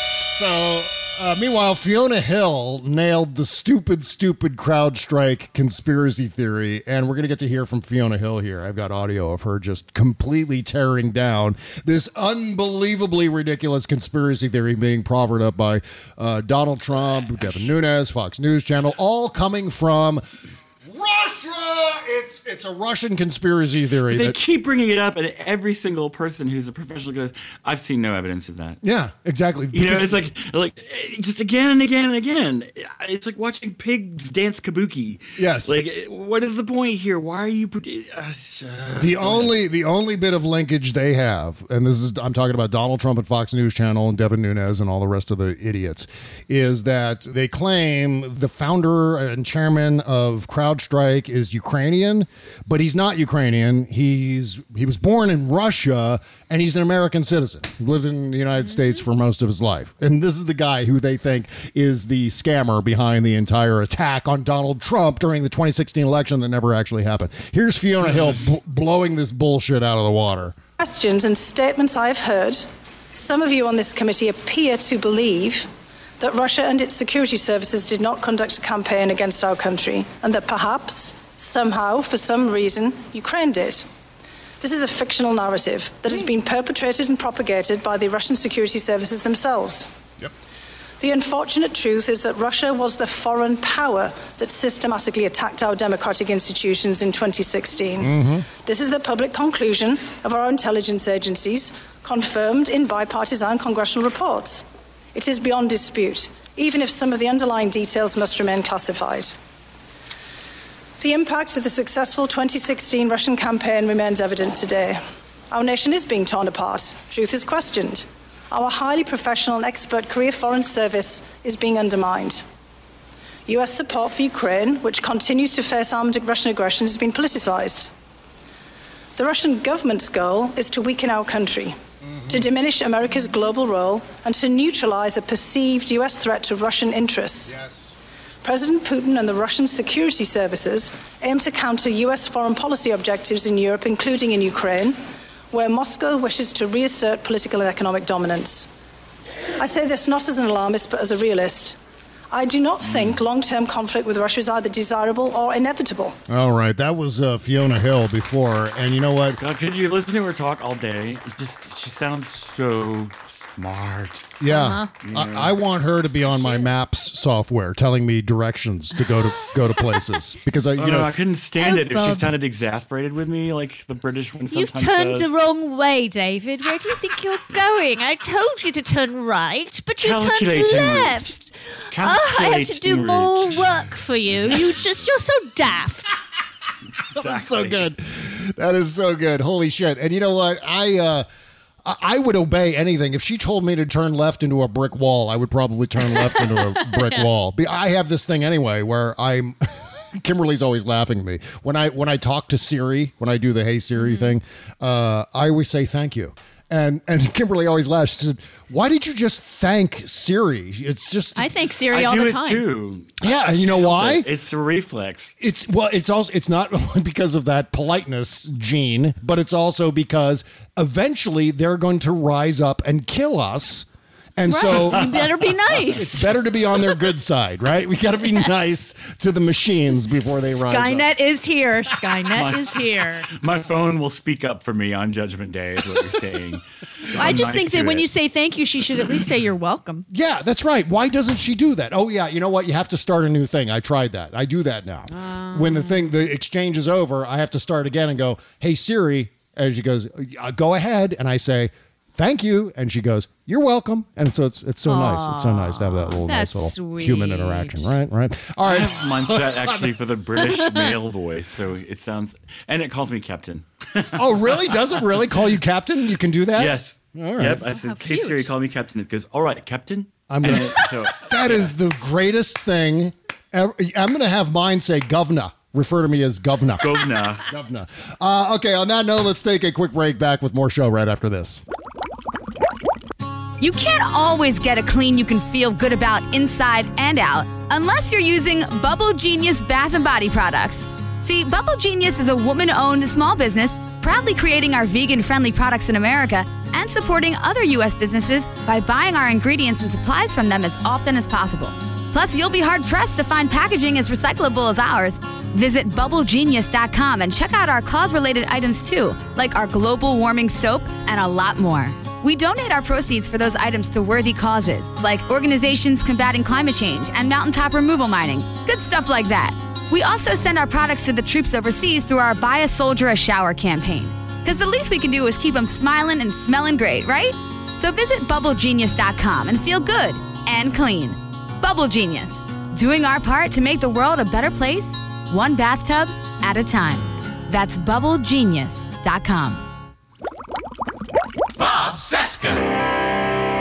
So, uh, meanwhile, Fiona Hill nailed the stupid, stupid CrowdStrike conspiracy theory, and we're going to get to hear from Fiona Hill here. I've got audio of her just completely tearing down this unbelievably ridiculous conspiracy theory being proffered up by uh, Donald Trump, Devin Nunes, Fox News Channel, all coming from Russia. It's it's a Russian conspiracy theory. They that, keep bringing it up, and every single person who's a professional goes, "I've seen no evidence of that." Yeah, exactly. You know, Because- it's like like just again and again and again. It's like watching pigs dance kabuki. Yes. Like, what is the point here? Why are you? Uh, The only the only bit of linkage they have, and this is I'm talking about Donald Trump and Fox News Channel and Devin Nunes and all the rest of the idiots, is that they claim the founder and chairman of CrowdStrike is Ukrainian, but he's not Ukrainian. He's he was born in Russia and he's an American citizen. He lived in the United States for most of his life. And this is the guy who they think is the scammer behind the entire attack on Donald Trump during the twenty sixteen election that never actually happened. Here's Fiona Hill b- blowing this bullshit out of the water. Questions and statements I've heard, some of you on this committee appear to believe that Russia and its security services did not conduct a campaign against our country, and that perhaps, somehow, for some reason, Ukraine did. This is a fictional narrative that has been perpetrated and propagated by the Russian security services themselves. Yep. The unfortunate truth is that Russia was the foreign power that systematically attacked our democratic institutions in twenty sixteen. Mm-hmm. This is the public conclusion of our intelligence agencies, confirmed in bipartisan congressional reports. It is beyond dispute, even if some of the underlying details must remain classified. The impact of the successful twenty sixteen Russian campaign remains evident today. Our nation is being torn apart. Truth is questioned. Our highly professional and expert career foreign service is being undermined. U S support for Ukraine, which continues to face armed Russian aggression, has been politicized. The Russian government's goal is to weaken our country, to diminish America's global role, and to neutralize a perceived U S threat to Russian interests. Yes. President Putin and the Russian security services aim to counter U S foreign policy objectives in Europe, including in Ukraine, where Moscow wishes to reassert political and economic dominance. I say this not as an alarmist, but as a realist. I do not think long-term conflict with Russia is either desirable or inevitable. All right, that was uh, Fiona Hill before, and you know what? God, could you listen to her talk all day? It just she sounds so smart. Yeah, Uh-huh. I, I want her to be on my Maps software, telling me directions to go to go to places because I, you Oh, know, no, I couldn't stand Oh, it if she Bob. sounded exasperated with me, like the British one You've sometimes turned does. the wrong way, David. Where do you think you're going? I told you to turn right, but you turned Calculating left. Oh, I have to do Calculating more route. work for you. You just, you're so daft. That is so good. That is so good. Holy shit! And you know what? I uh, I I would obey anything. If she told me to turn left into a brick wall, I would probably turn left into a brick wall. Be- I have this thing anyway where I'm. Kimberly's always laughing at me when I when I talk to Siri, when I do the Hey Siri thing. Uh, I always say thank you. And and Kimberly always laughs. She said, "Why did you just thank Siri? It's just I thank Siri I all do the it time. too. yeah, and you know why? It's a reflex. It's well, it's also it's not only because of that politeness gene, but it's also because eventually they're going to rise up and kill us. And Right. so You better be nice. It's better to be on their good side, right? We got to be Yes. nice to the machines before they rise up. Skynet is here. Skynet is here. My phone will speak up for me on Judgment Day, is what you're saying. I I'm just nice think to that when it. you say thank you, she should at least say you're welcome. Yeah, that's right. Why doesn't she do that? Oh, yeah. You know what? You have to start a new thing. I tried that. I do that now. When the thing, the exchange is over, I have to start again and go, hey, Siri. And she goes, uh, go ahead. And I say, thank you. And she goes, you're welcome. And so it's it's so nice. It's so nice to have that little That's nice little sweet. human interaction. Right, right. All I right. have mine set actually for the British male voice, so it sounds, and it calls me Captain. Oh, really? Does it really call you Captain? You can do that? Yes. All right. Yep. I said, hey Siri, call me Captain. It goes, all right, Captain. I'm And gonna, it- so that is the greatest thing ever. I'm going to have mine say governor. Refer to me as governor. Governor. Governor. Uh, okay, on that note, let's take a quick break. Back with more show right after this. You can't always get a clean you can feel good about inside and out unless you're using Bubble Genius Bath and Body products. See, Bubble Genius is a woman-owned small business proudly creating our vegan-friendly products in America and supporting other U S businesses by buying our ingredients and supplies from them as often as possible. Plus, you'll be hard-pressed to find packaging as recyclable as ours. Visit bubble genius dot com and check out our cause-related items too, like our global warming soap and a lot more. We donate our proceeds for those items to worthy causes, like organizations combating climate change and mountaintop removal mining. Good stuff like that. We also send our products to the troops overseas through our Buy a Soldier a Shower campaign. Because the least we can do is keep them smiling and smelling great, right? So visit bubble genius dot com and feel good and clean. Bubble Genius, doing our part to make the world a better place, one bathtub at a time. That's bubble genius dot com. Bob Cesca.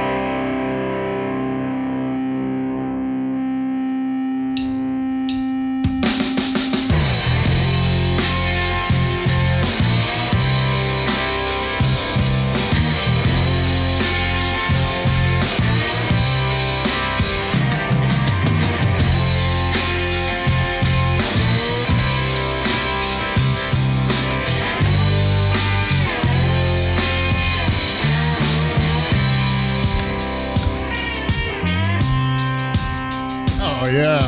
Oh, yeah.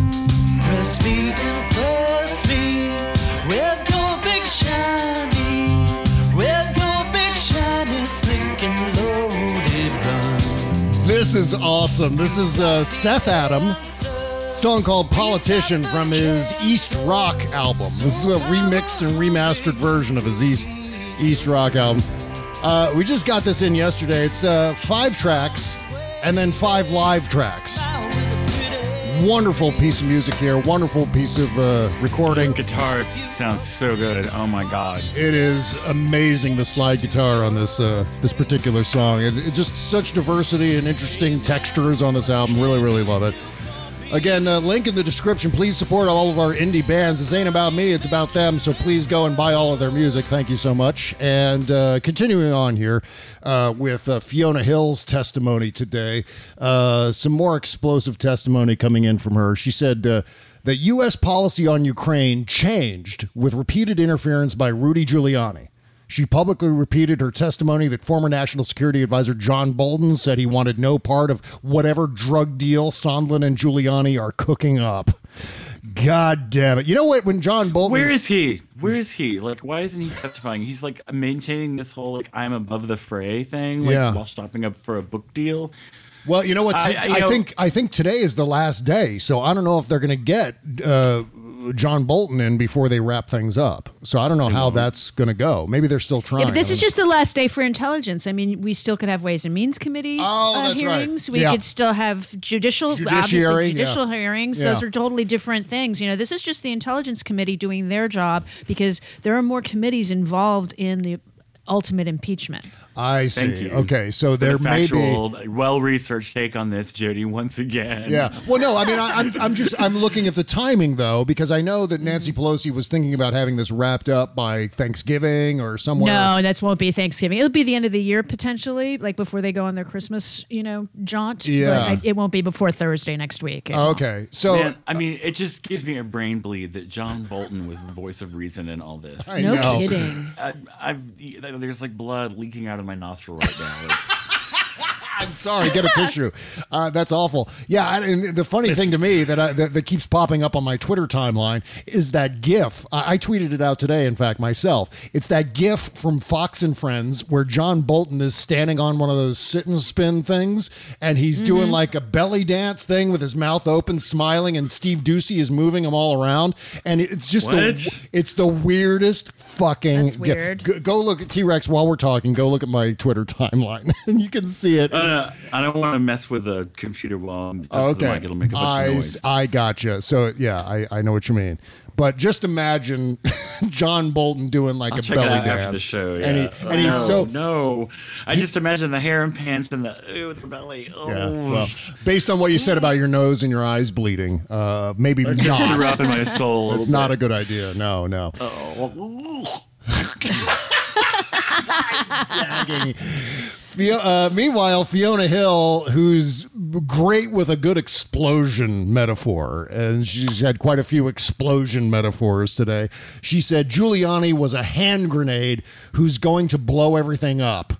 Press me, impress me with your big shiny, with your big shiny, slick and loaded run. This is awesome. This is uh, Seth Adam, song called Politician from his East Rock album. This is a remixed and remastered version of his East East Rock album. Uh, we just got this in yesterday. It's uh, five tracks and then five live tracks. Wonderful piece of music here. Wonderful piece of uh, recording. The guitar sounds so good. Oh my god. It is amazing, the slide guitar on this uh, this particular song. It, it just such diversity and interesting textures on this album. Really, really love it. Again, uh, link in the description. Please support all of our indie bands. This ain't about me, it's about them. So please go and buy all of their music. Thank you so much. And uh, continuing on here uh, with uh, Fiona Hill's testimony today, uh, some more explosive testimony coming in from her. She said uh, that U S policy on Ukraine changed with repeated interference by Rudy Giuliani. She publicly repeated her testimony that former National Security Advisor John Bolton said he wanted no part of whatever drug deal Sondland and Giuliani are cooking up. God damn it. You know what? When John Bolton... Where is he? Where is he? Like, why isn't he testifying? He's like maintaining this whole like I'm above the fray thing, like Yeah. while stopping up for a book deal. Well, you know what? I- I, I- you know- think I think today is the last day, so I don't know if they're going to get uh, John Bolton in before they wrap things up. So I don't know how that's going to go. Maybe they're still trying. Yeah, but this I is don't- just the last day for intelligence. I mean, we still could have Ways and Means Committee Oh, uh, that's right. hearings. We Yeah. could still have judicial, Judiciary, obviously judicial yeah. hearings. Yeah. Those are totally different things. You know, this is just the Intelligence Committee doing their job because there are more committees involved in the ultimate impeachment. I see. Thank you. Okay, so there the may be. factual, well-researched take on this, Jody, once again. Yeah. Well, no, I mean, I, I'm, I'm just, I'm looking at the timing though, because I know that Nancy Pelosi was thinking about having this wrapped up by Thanksgiving or somewhere. No, that won't be Thanksgiving. It'll be the end of the year potentially, like before they go on their Christmas, you know, jaunt. Yeah. But I, it won't be before Thursday next week. It won't. Okay, so Man, I mean, it just gives me a brain bleed that John Bolton was the voice of reason in all this. I No know. kidding. I, I've there's like blood leaking out of my nostril right now. Like, I'm sorry. Get a tissue. Uh, that's awful. Yeah, and the funny thing to me that, I, that that keeps popping up on my Twitter timeline is that GIF. I, I tweeted it out today, in fact, myself. It's that GIF from Fox and Friends where John Bolton is standing on one of those sit and spin things, and he's mm-hmm. doing like a belly dance thing with his mouth open, smiling, and Steve Ducey is moving him all around, and it's just what? the it's the weirdest fucking. That's weird. Go, go look at T-Rex while we're talking. Go look at my Twitter timeline, and you can see it. Uh, I don't want to mess with the computer while I'm Oh, okay. the mic. It'll make a bunch I, of noise. I gotcha. So, yeah, I, I know what you mean. But just imagine John Bolton doing like I'll a check belly it out dance. after the show. Yeah. And, he, oh, and he's no, so. No. I just imagine the hair and pants and the, ooh, the belly. Oh. Yeah, well, based on what you said about your nose and your eyes bleeding, uh, maybe I not. just threw up in my soul. It's not a good idea. No, no. Oh. Gagging. Uh, meanwhile, Fiona Hill, who's great with a good explosion metaphor, and she's had quite a few explosion metaphors today. She said Giuliani was a hand grenade who's going to blow everything up.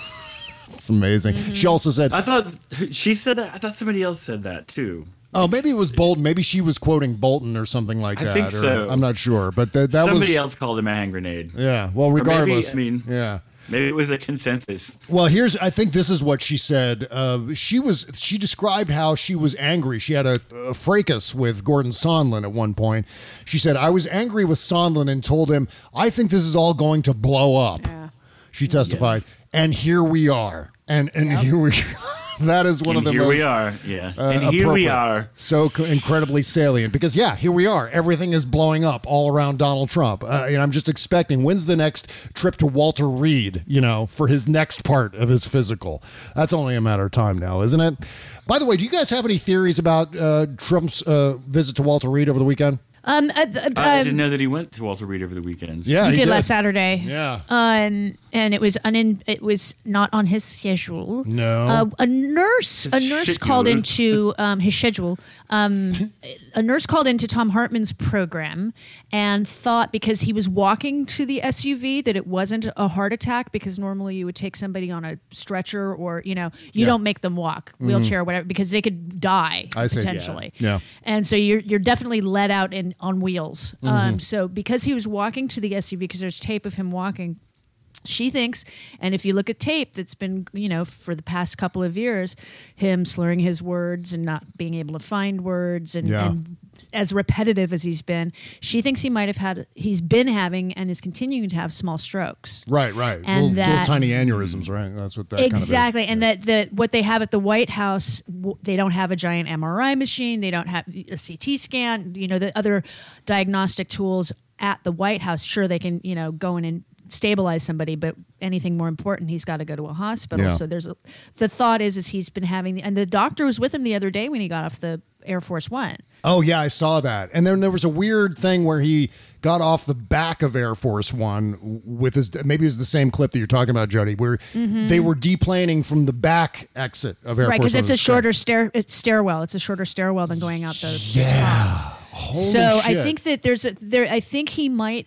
It's amazing. Mm-hmm. She also said, I thought she said that. I thought somebody else said that too. Oh, maybe it was Bolton. Maybe she was quoting Bolton or something like that. I think or, so. I'm not sure, but th- that somebody was somebody else called him a hand grenade. Yeah. Well, regardless, maybe, I mean, yeah. Maybe it was a consensus. Well, here's, I think this is what she said. Uh, she was, she described how she was angry. She had a, a fracas with Gordon Sondland at one point. She said, I was angry with Sondland and told him, I think this is all going to blow up. Yeah. She testified. Yes. And here we are. And, and yep. here we are. That is one and of the here most. we are, yeah. Uh, and here we are. So co- incredibly salient because, yeah, here we are. Everything is blowing up all around Donald Trump. Uh, and I'm just expecting, when's the next trip to Walter Reed, you know, for his next part of his physical? That's only a matter of time now, isn't it? By the way, do you guys have any theories about uh, Trump's uh, visit to Walter Reed over the weekend? Um, uh, uh, I didn't know that he went to Walter Reed over the weekend. Yeah, he, he did, did last Saturday. Yeah, um, and it was unin- It was not on his schedule. No, uh, a nurse, his a nurse schedule. called into um, his schedule. Um, a nurse called into Tom Hartman's program and thought because he was walking to the S U V that it wasn't a heart attack because normally you would take somebody on a stretcher or you know you yeah. don't make them walk wheelchair mm-hmm. or whatever because they could die I see. potentially. Yeah. yeah, and so you're you're definitely let out in on wheels. Mm-hmm. Um, so because he was walking to the S U V because there's tape of him walking. She thinks, and if you look at tape that's been, you know, for the past couple of years, him slurring his words and not being able to find words and, yeah. and as repetitive as he's been, she thinks he might have had, he's been having and is continuing to have small strokes. Right, right. And little, that, little tiny aneurysms, right? That's what that exactly. kind of is. And yeah. that, that what they have at the White House, they don't have a giant M R I machine. They don't have a C T scan, you know, the other diagnostic tools at the White House. Sure, they can, you know, go in and stabilize somebody, but anything more important, he's got to go to a hospital. Yeah. So there's a, the thought is, is he's been having, and the doctor was with him the other day when he got off the Air Force One. Oh yeah, I saw that. And then there was a weird thing where he got off the back of Air Force One with his, maybe it was the same clip that you're talking about, Jody, where mm-hmm. they were deplaning from the back exit of Air right, Force One. Right, because it's a shorter stair, it's stairwell. It's a shorter stairwell than going out the, yeah. the top. Holy so shit. I think that there's a, there. I think he might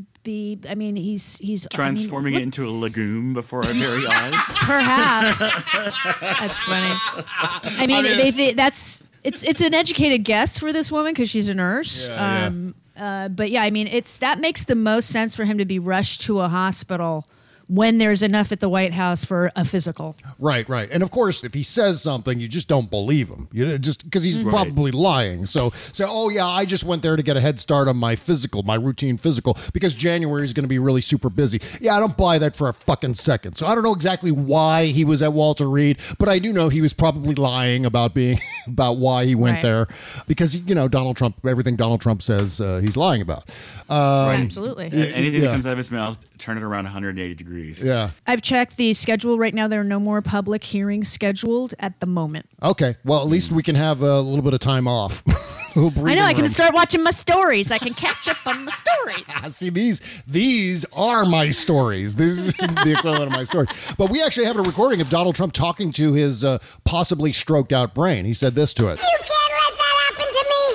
be. I mean, he's he's transforming I mean, it into a legume before our very eyes. Perhaps. That's funny. I mean, I mean they, they, that's it's it's an educated guess for this woman because she's a nurse. Yeah, um, yeah. Uh, but yeah, I mean, it's that makes the most sense for him to be rushed to a hospital when there's enough at the White House for a physical. Right, right. And of course, if he says something, you just don't believe him. You know, just because he's Right. probably lying. So, so, oh yeah, I just went there to get a head start on my physical, my routine physical, because January is going to be really super busy. Yeah, I don't buy that for a fucking second. So I don't know exactly why he was at Walter Reed, but I do know he was probably lying about being, about why he went Right. there, because, you know, Donald Trump, everything Donald Trump says, uh, he's lying about. Um, Right, absolutely. Anything yeah. that comes out of his mouth, turn it around one hundred eighty degrees. Yeah. I've checked the schedule right now. There are no more public hearings scheduled at the moment. Okay. Well, at least we can have a little bit of time off. I know. I can start watching my stories. I can catch up on my stories. See, these these are my stories. This is the equivalent of my story. But we actually have a recording of Donald Trump talking to his uh, possibly stroked out brain. He said this to it. You can't let that happen to me.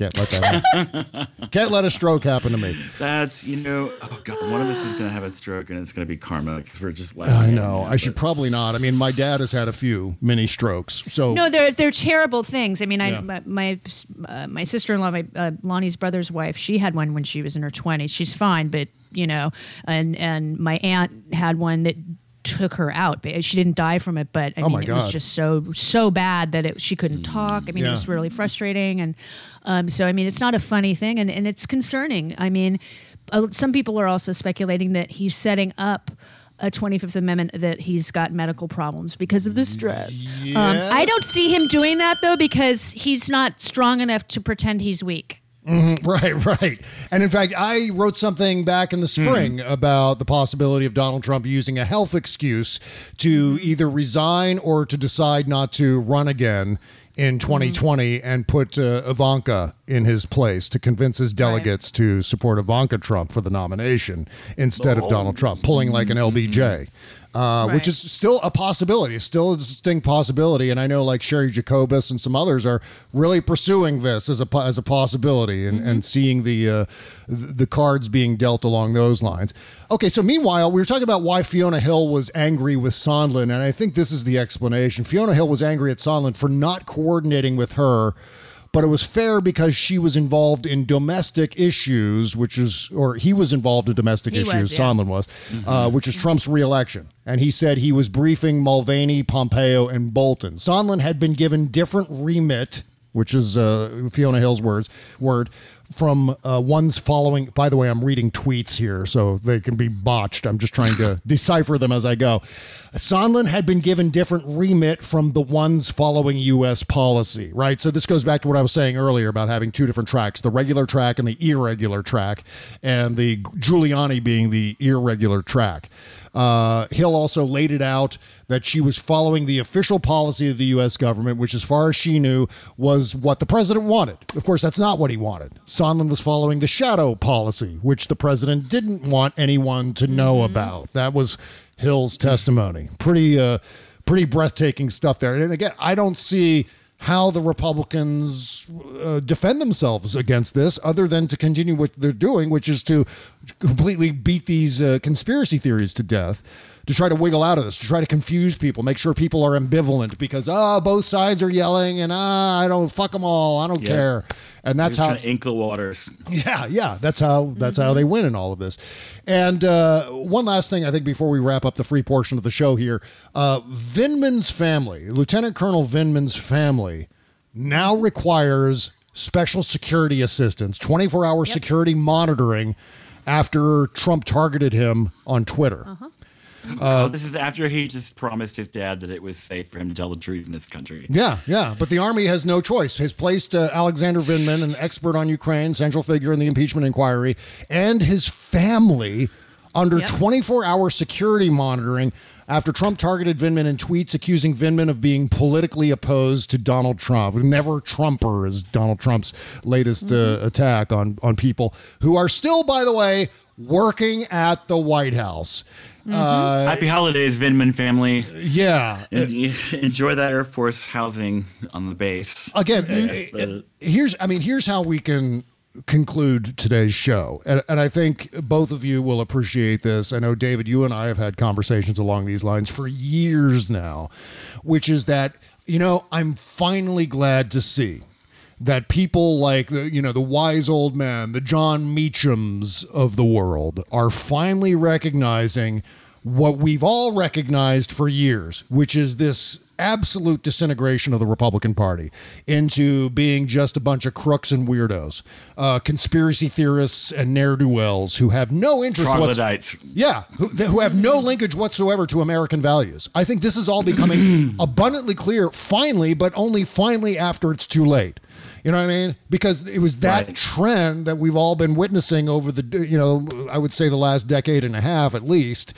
Can't let that happen. Can't let a stroke happen to me. That's, you know, oh God, one of us is going to have a stroke and it's going to be karma because we're just laughing. I know. I should probably not. I mean, my dad has had a few mini strokes. So No, they're they're terrible things. I mean, I Yeah. my my, uh, my sister-in-law, my uh, Lonnie's brother's wife, she had one when she was in her twenties. She's fine, but you know, and and my aunt had one that took her out. She didn't die from it, but I Oh, mean, my it was God. just so so bad that it, she couldn't talk. I mean, Yeah. it was really frustrating, and um, so I mean, it's not a funny thing, and, and it's concerning. I mean, uh, some people are also speculating that he's setting up a twenty-fifth Amendment, that he's got medical problems because of the stress. Um, I don't see him doing that though, because he's not strong enough to pretend he's weak. Mhm, right, right. And in fact, I wrote something back in the spring about the possibility of Donald Trump using a health excuse to either resign or to decide not to run again in twenty twenty and put uh, Ivanka in his place to convince his delegates to support Ivanka Trump for the nomination instead of Donald Trump, pulling like an L B J. Uh, Right. Which is still a possibility, still a distinct possibility. And I know like Sherry Jacobus and some others are really pursuing this as a po- as a possibility and, and seeing the uh, th- the cards being dealt along those lines. Okay, so meanwhile, we were talking about why Fiona Hill was angry with Sondland, and I think this is the explanation. Fiona Hill was angry at Sondland for not coordinating with her, but it was fair because she was involved in domestic issues, which is, or he was involved in domestic He was, issues, yeah. Sondland was, uh, which is Trump's reelection. And he said he was briefing Mulvaney, Pompeo, and Bolton. Sondland had been given different remit, which is uh, Fiona Hill's words, word, from uh, ones following. By the way, I'm reading tweets here, so they can be botched. I'm just trying to decipher them as I go. Sondland had been given different remit from the ones following U S policy, right? So this goes back to what I was saying earlier about having two different tracks, the regular track and the irregular track, and the Giuliani being the irregular track. Uh, Hill also laid it out that she was following the official policy of the U S government, which as far as she knew was what the president wanted. Of course, that's not what he wanted. Sondland was following the shadow policy, which the president didn't want anyone to know about. That was Hill's testimony. Pretty, uh, pretty breathtaking stuff there. And again, I don't see how the Republicans uh, defend themselves against this other than to continue what they're doing, which is to completely beat these uh, conspiracy theories to death, to try to wiggle out of this, to try to confuse people, make sure people are ambivalent because, oh, both sides are yelling and ah, I don't, fuck them all, I don't Yeah. care. And that's They're how trying to ink the waters. Yeah, yeah, that's how that's how they win in all of this. And uh, one last thing, I think, before we wrap up the free portion of the show here, uh, Vindman's family, Lieutenant Colonel Vindman's family, now requires special security assistance, twenty-four hour security monitoring after Trump targeted him on Twitter. Uh-huh. Uh, this is after he just promised his dad that it was safe for him to tell the truth in this country. Yeah, yeah, but the Army has no choice. Has placed uh, Alexander Vindman, an expert on Ukraine, central figure in the impeachment inquiry, and his family under Yep. twenty-four hour security monitoring after Trump targeted Vindman in tweets accusing Vindman of being politically opposed to Donald Trump. Never Trumper is Donald Trump's latest uh, attack on, on people who are still, by the way, working at the White House. Uh, Happy holidays, Vindman family. Yeah. En- Enjoy that Air Force housing on the base. Again, Yeah, uh, uh, here's I mean, here's how we can conclude today's show. And, and I think both of you will appreciate this. I know, David, you and I have had conversations along these lines for years now, which is that, you know, I'm finally glad to see that people like the, you know, the wise old man, the John Meachams of the world are finally recognizing what we've all recognized for years, which is this absolute disintegration of the Republican Party into being just a bunch of crooks and weirdos, uh, conspiracy theorists and ne'er-do-wells who have no interest whatsoever. Troglodytes. Yeah, who, who have no linkage whatsoever to American values. I think this is all becoming abundantly clear, finally, but only finally after it's too late. You know what I mean? Because it was that Right. trend that we've all been witnessing over the, you know, I would say the last decade and a half at least,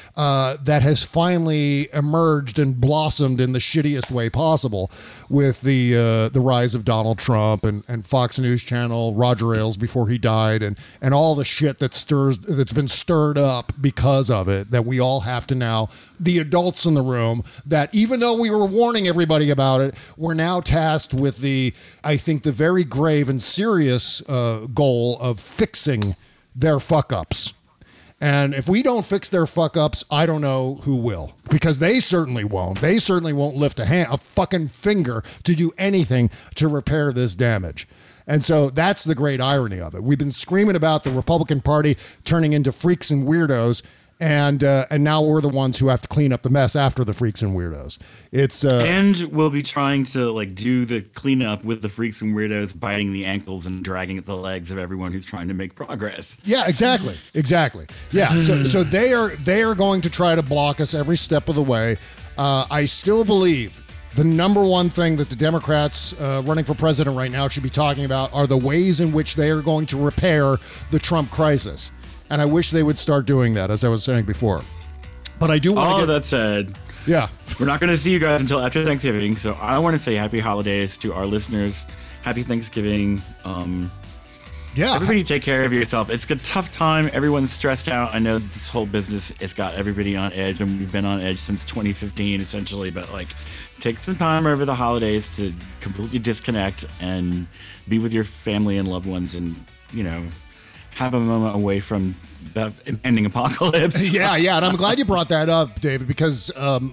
uh, that has finally emerged and blossomed in the shittiest way possible with the uh, the rise of Donald Trump and, and Fox News Channel, Roger Ailes before he died, and, and all the shit that stirs that's been stirred up because of it, that we all have to now, the adults in the room, that even though we were warning everybody about it, we're now tasked with the, I think, the very grave and serious uh, goal of fixing their fuck-ups. And if we don't fix their fuck-ups, I don't know who will. Because they certainly won't. They certainly won't lift a hand, a fucking finger to do anything to repair this damage. And so that's the great irony of it. We've been screaming about the Republican Party turning into freaks and weirdos, and uh, and now we're the ones who have to clean up the mess after the freaks and weirdos. It's uh, and we'll be trying to like do the cleanup with the freaks and weirdos biting the ankles and dragging at the legs of everyone who's trying to make progress. Yeah, exactly, exactly. Yeah, so so they are they are going to try to block us every step of the way. Uh, I still believe the number one thing that the Democrats uh, running for president right now should be talking about are the ways in which they are going to repair the Trump crisis. And I wish they would start doing that, as I was saying before. But I do want to All get... that said, yeah, we're not going to see you guys until after Thanksgiving. So I want to say happy holidays to our listeners. Happy Thanksgiving. Um, yeah. Everybody take care of yourself. It's a tough time. Everyone's stressed out. I know this whole business has got everybody on edge, and we've been on edge since twenty fifteen, essentially. But, like, take some time over the holidays to completely disconnect and be with your family and loved ones and, you know, have a moment away from the impending apocalypse. yeah, yeah, and I'm glad you brought that up, David, because um,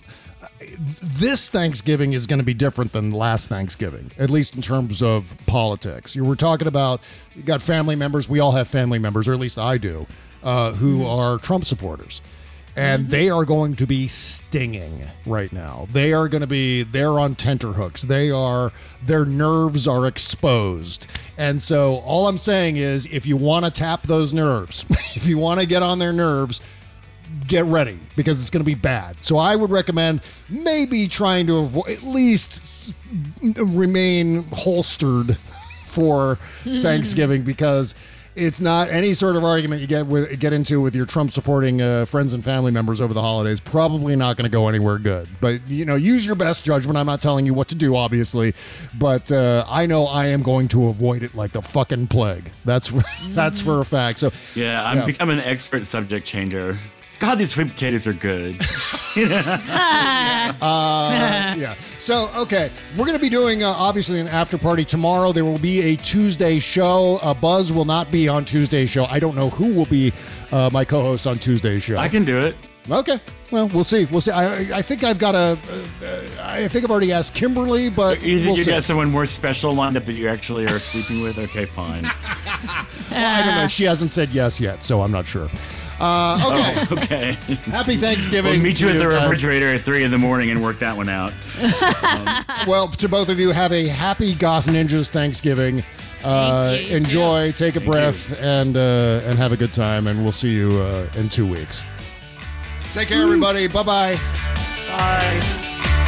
this Thanksgiving is going to be different than last Thanksgiving, at least in terms of politics. You were talking about, you got family members, we all have family members, or at least I do, uh, who mm-hmm. are Trump supporters. And mm-hmm. they are going to be stinging right now. They are going to be, they're on tenterhooks. They are, their nerves are exposed. And so all I'm saying is, if you want to tap those nerves, if you want to get on their nerves, get ready, because it's going to be bad. So I would recommend maybe trying to avoid, at least remain holstered for Thanksgiving, because it's not any sort of argument you get with get into with your Trump supporting uh, friends and family members over the holidays. Probably not going to go anywhere good. But, you know, use your best judgment. I'm not telling you what to do, obviously, but uh, I know I am going to avoid it like the fucking plague. That's that's for a fact. So yeah, I'm yeah. becoming an expert subject changer. God, these sweet potatoes are good. uh, yeah. So, okay, we're going to be doing, uh, obviously, an after party tomorrow. There will be a Tuesday show. Uh, Buzz will not be on Tuesday's show. I don't know who will be uh, my co-host on Tuesday's show. I can do it. Okay. Well, we'll see. We'll see. I, I think I've got a. Uh, I think I've already asked Kimberly, but you, we'll you see. got someone more special lined up that you actually are sleeping with. Okay, fine. Well, I don't know. She hasn't said yes yet, so I'm not sure. Uh, okay. Oh, okay. Happy Thanksgiving. We'll meet you at the guys. refrigerator at three in the morning and work that one out. um, well, to both of you, have a happy Goth Ninjas Thanksgiving. Uh, you, enjoy, take a Thank breath, you. and uh, and have a good time. And we'll see you uh, in two weeks. Take care, everybody. Bye-bye. Bye.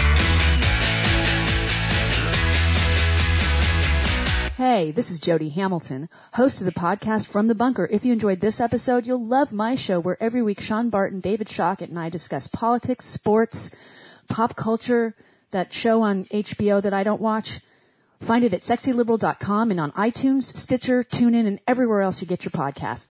Hey, this is Jody Hamilton, host of the podcast From the Bunker. If you enjoyed this episode, you'll love my show, where every week Sean Barton, David Shockett, and I discuss politics, sports, pop culture, that show on H B O that I don't watch. Find it at sexy liberal dot com and on iTunes, Stitcher, TuneIn, and everywhere else you get your podcasts.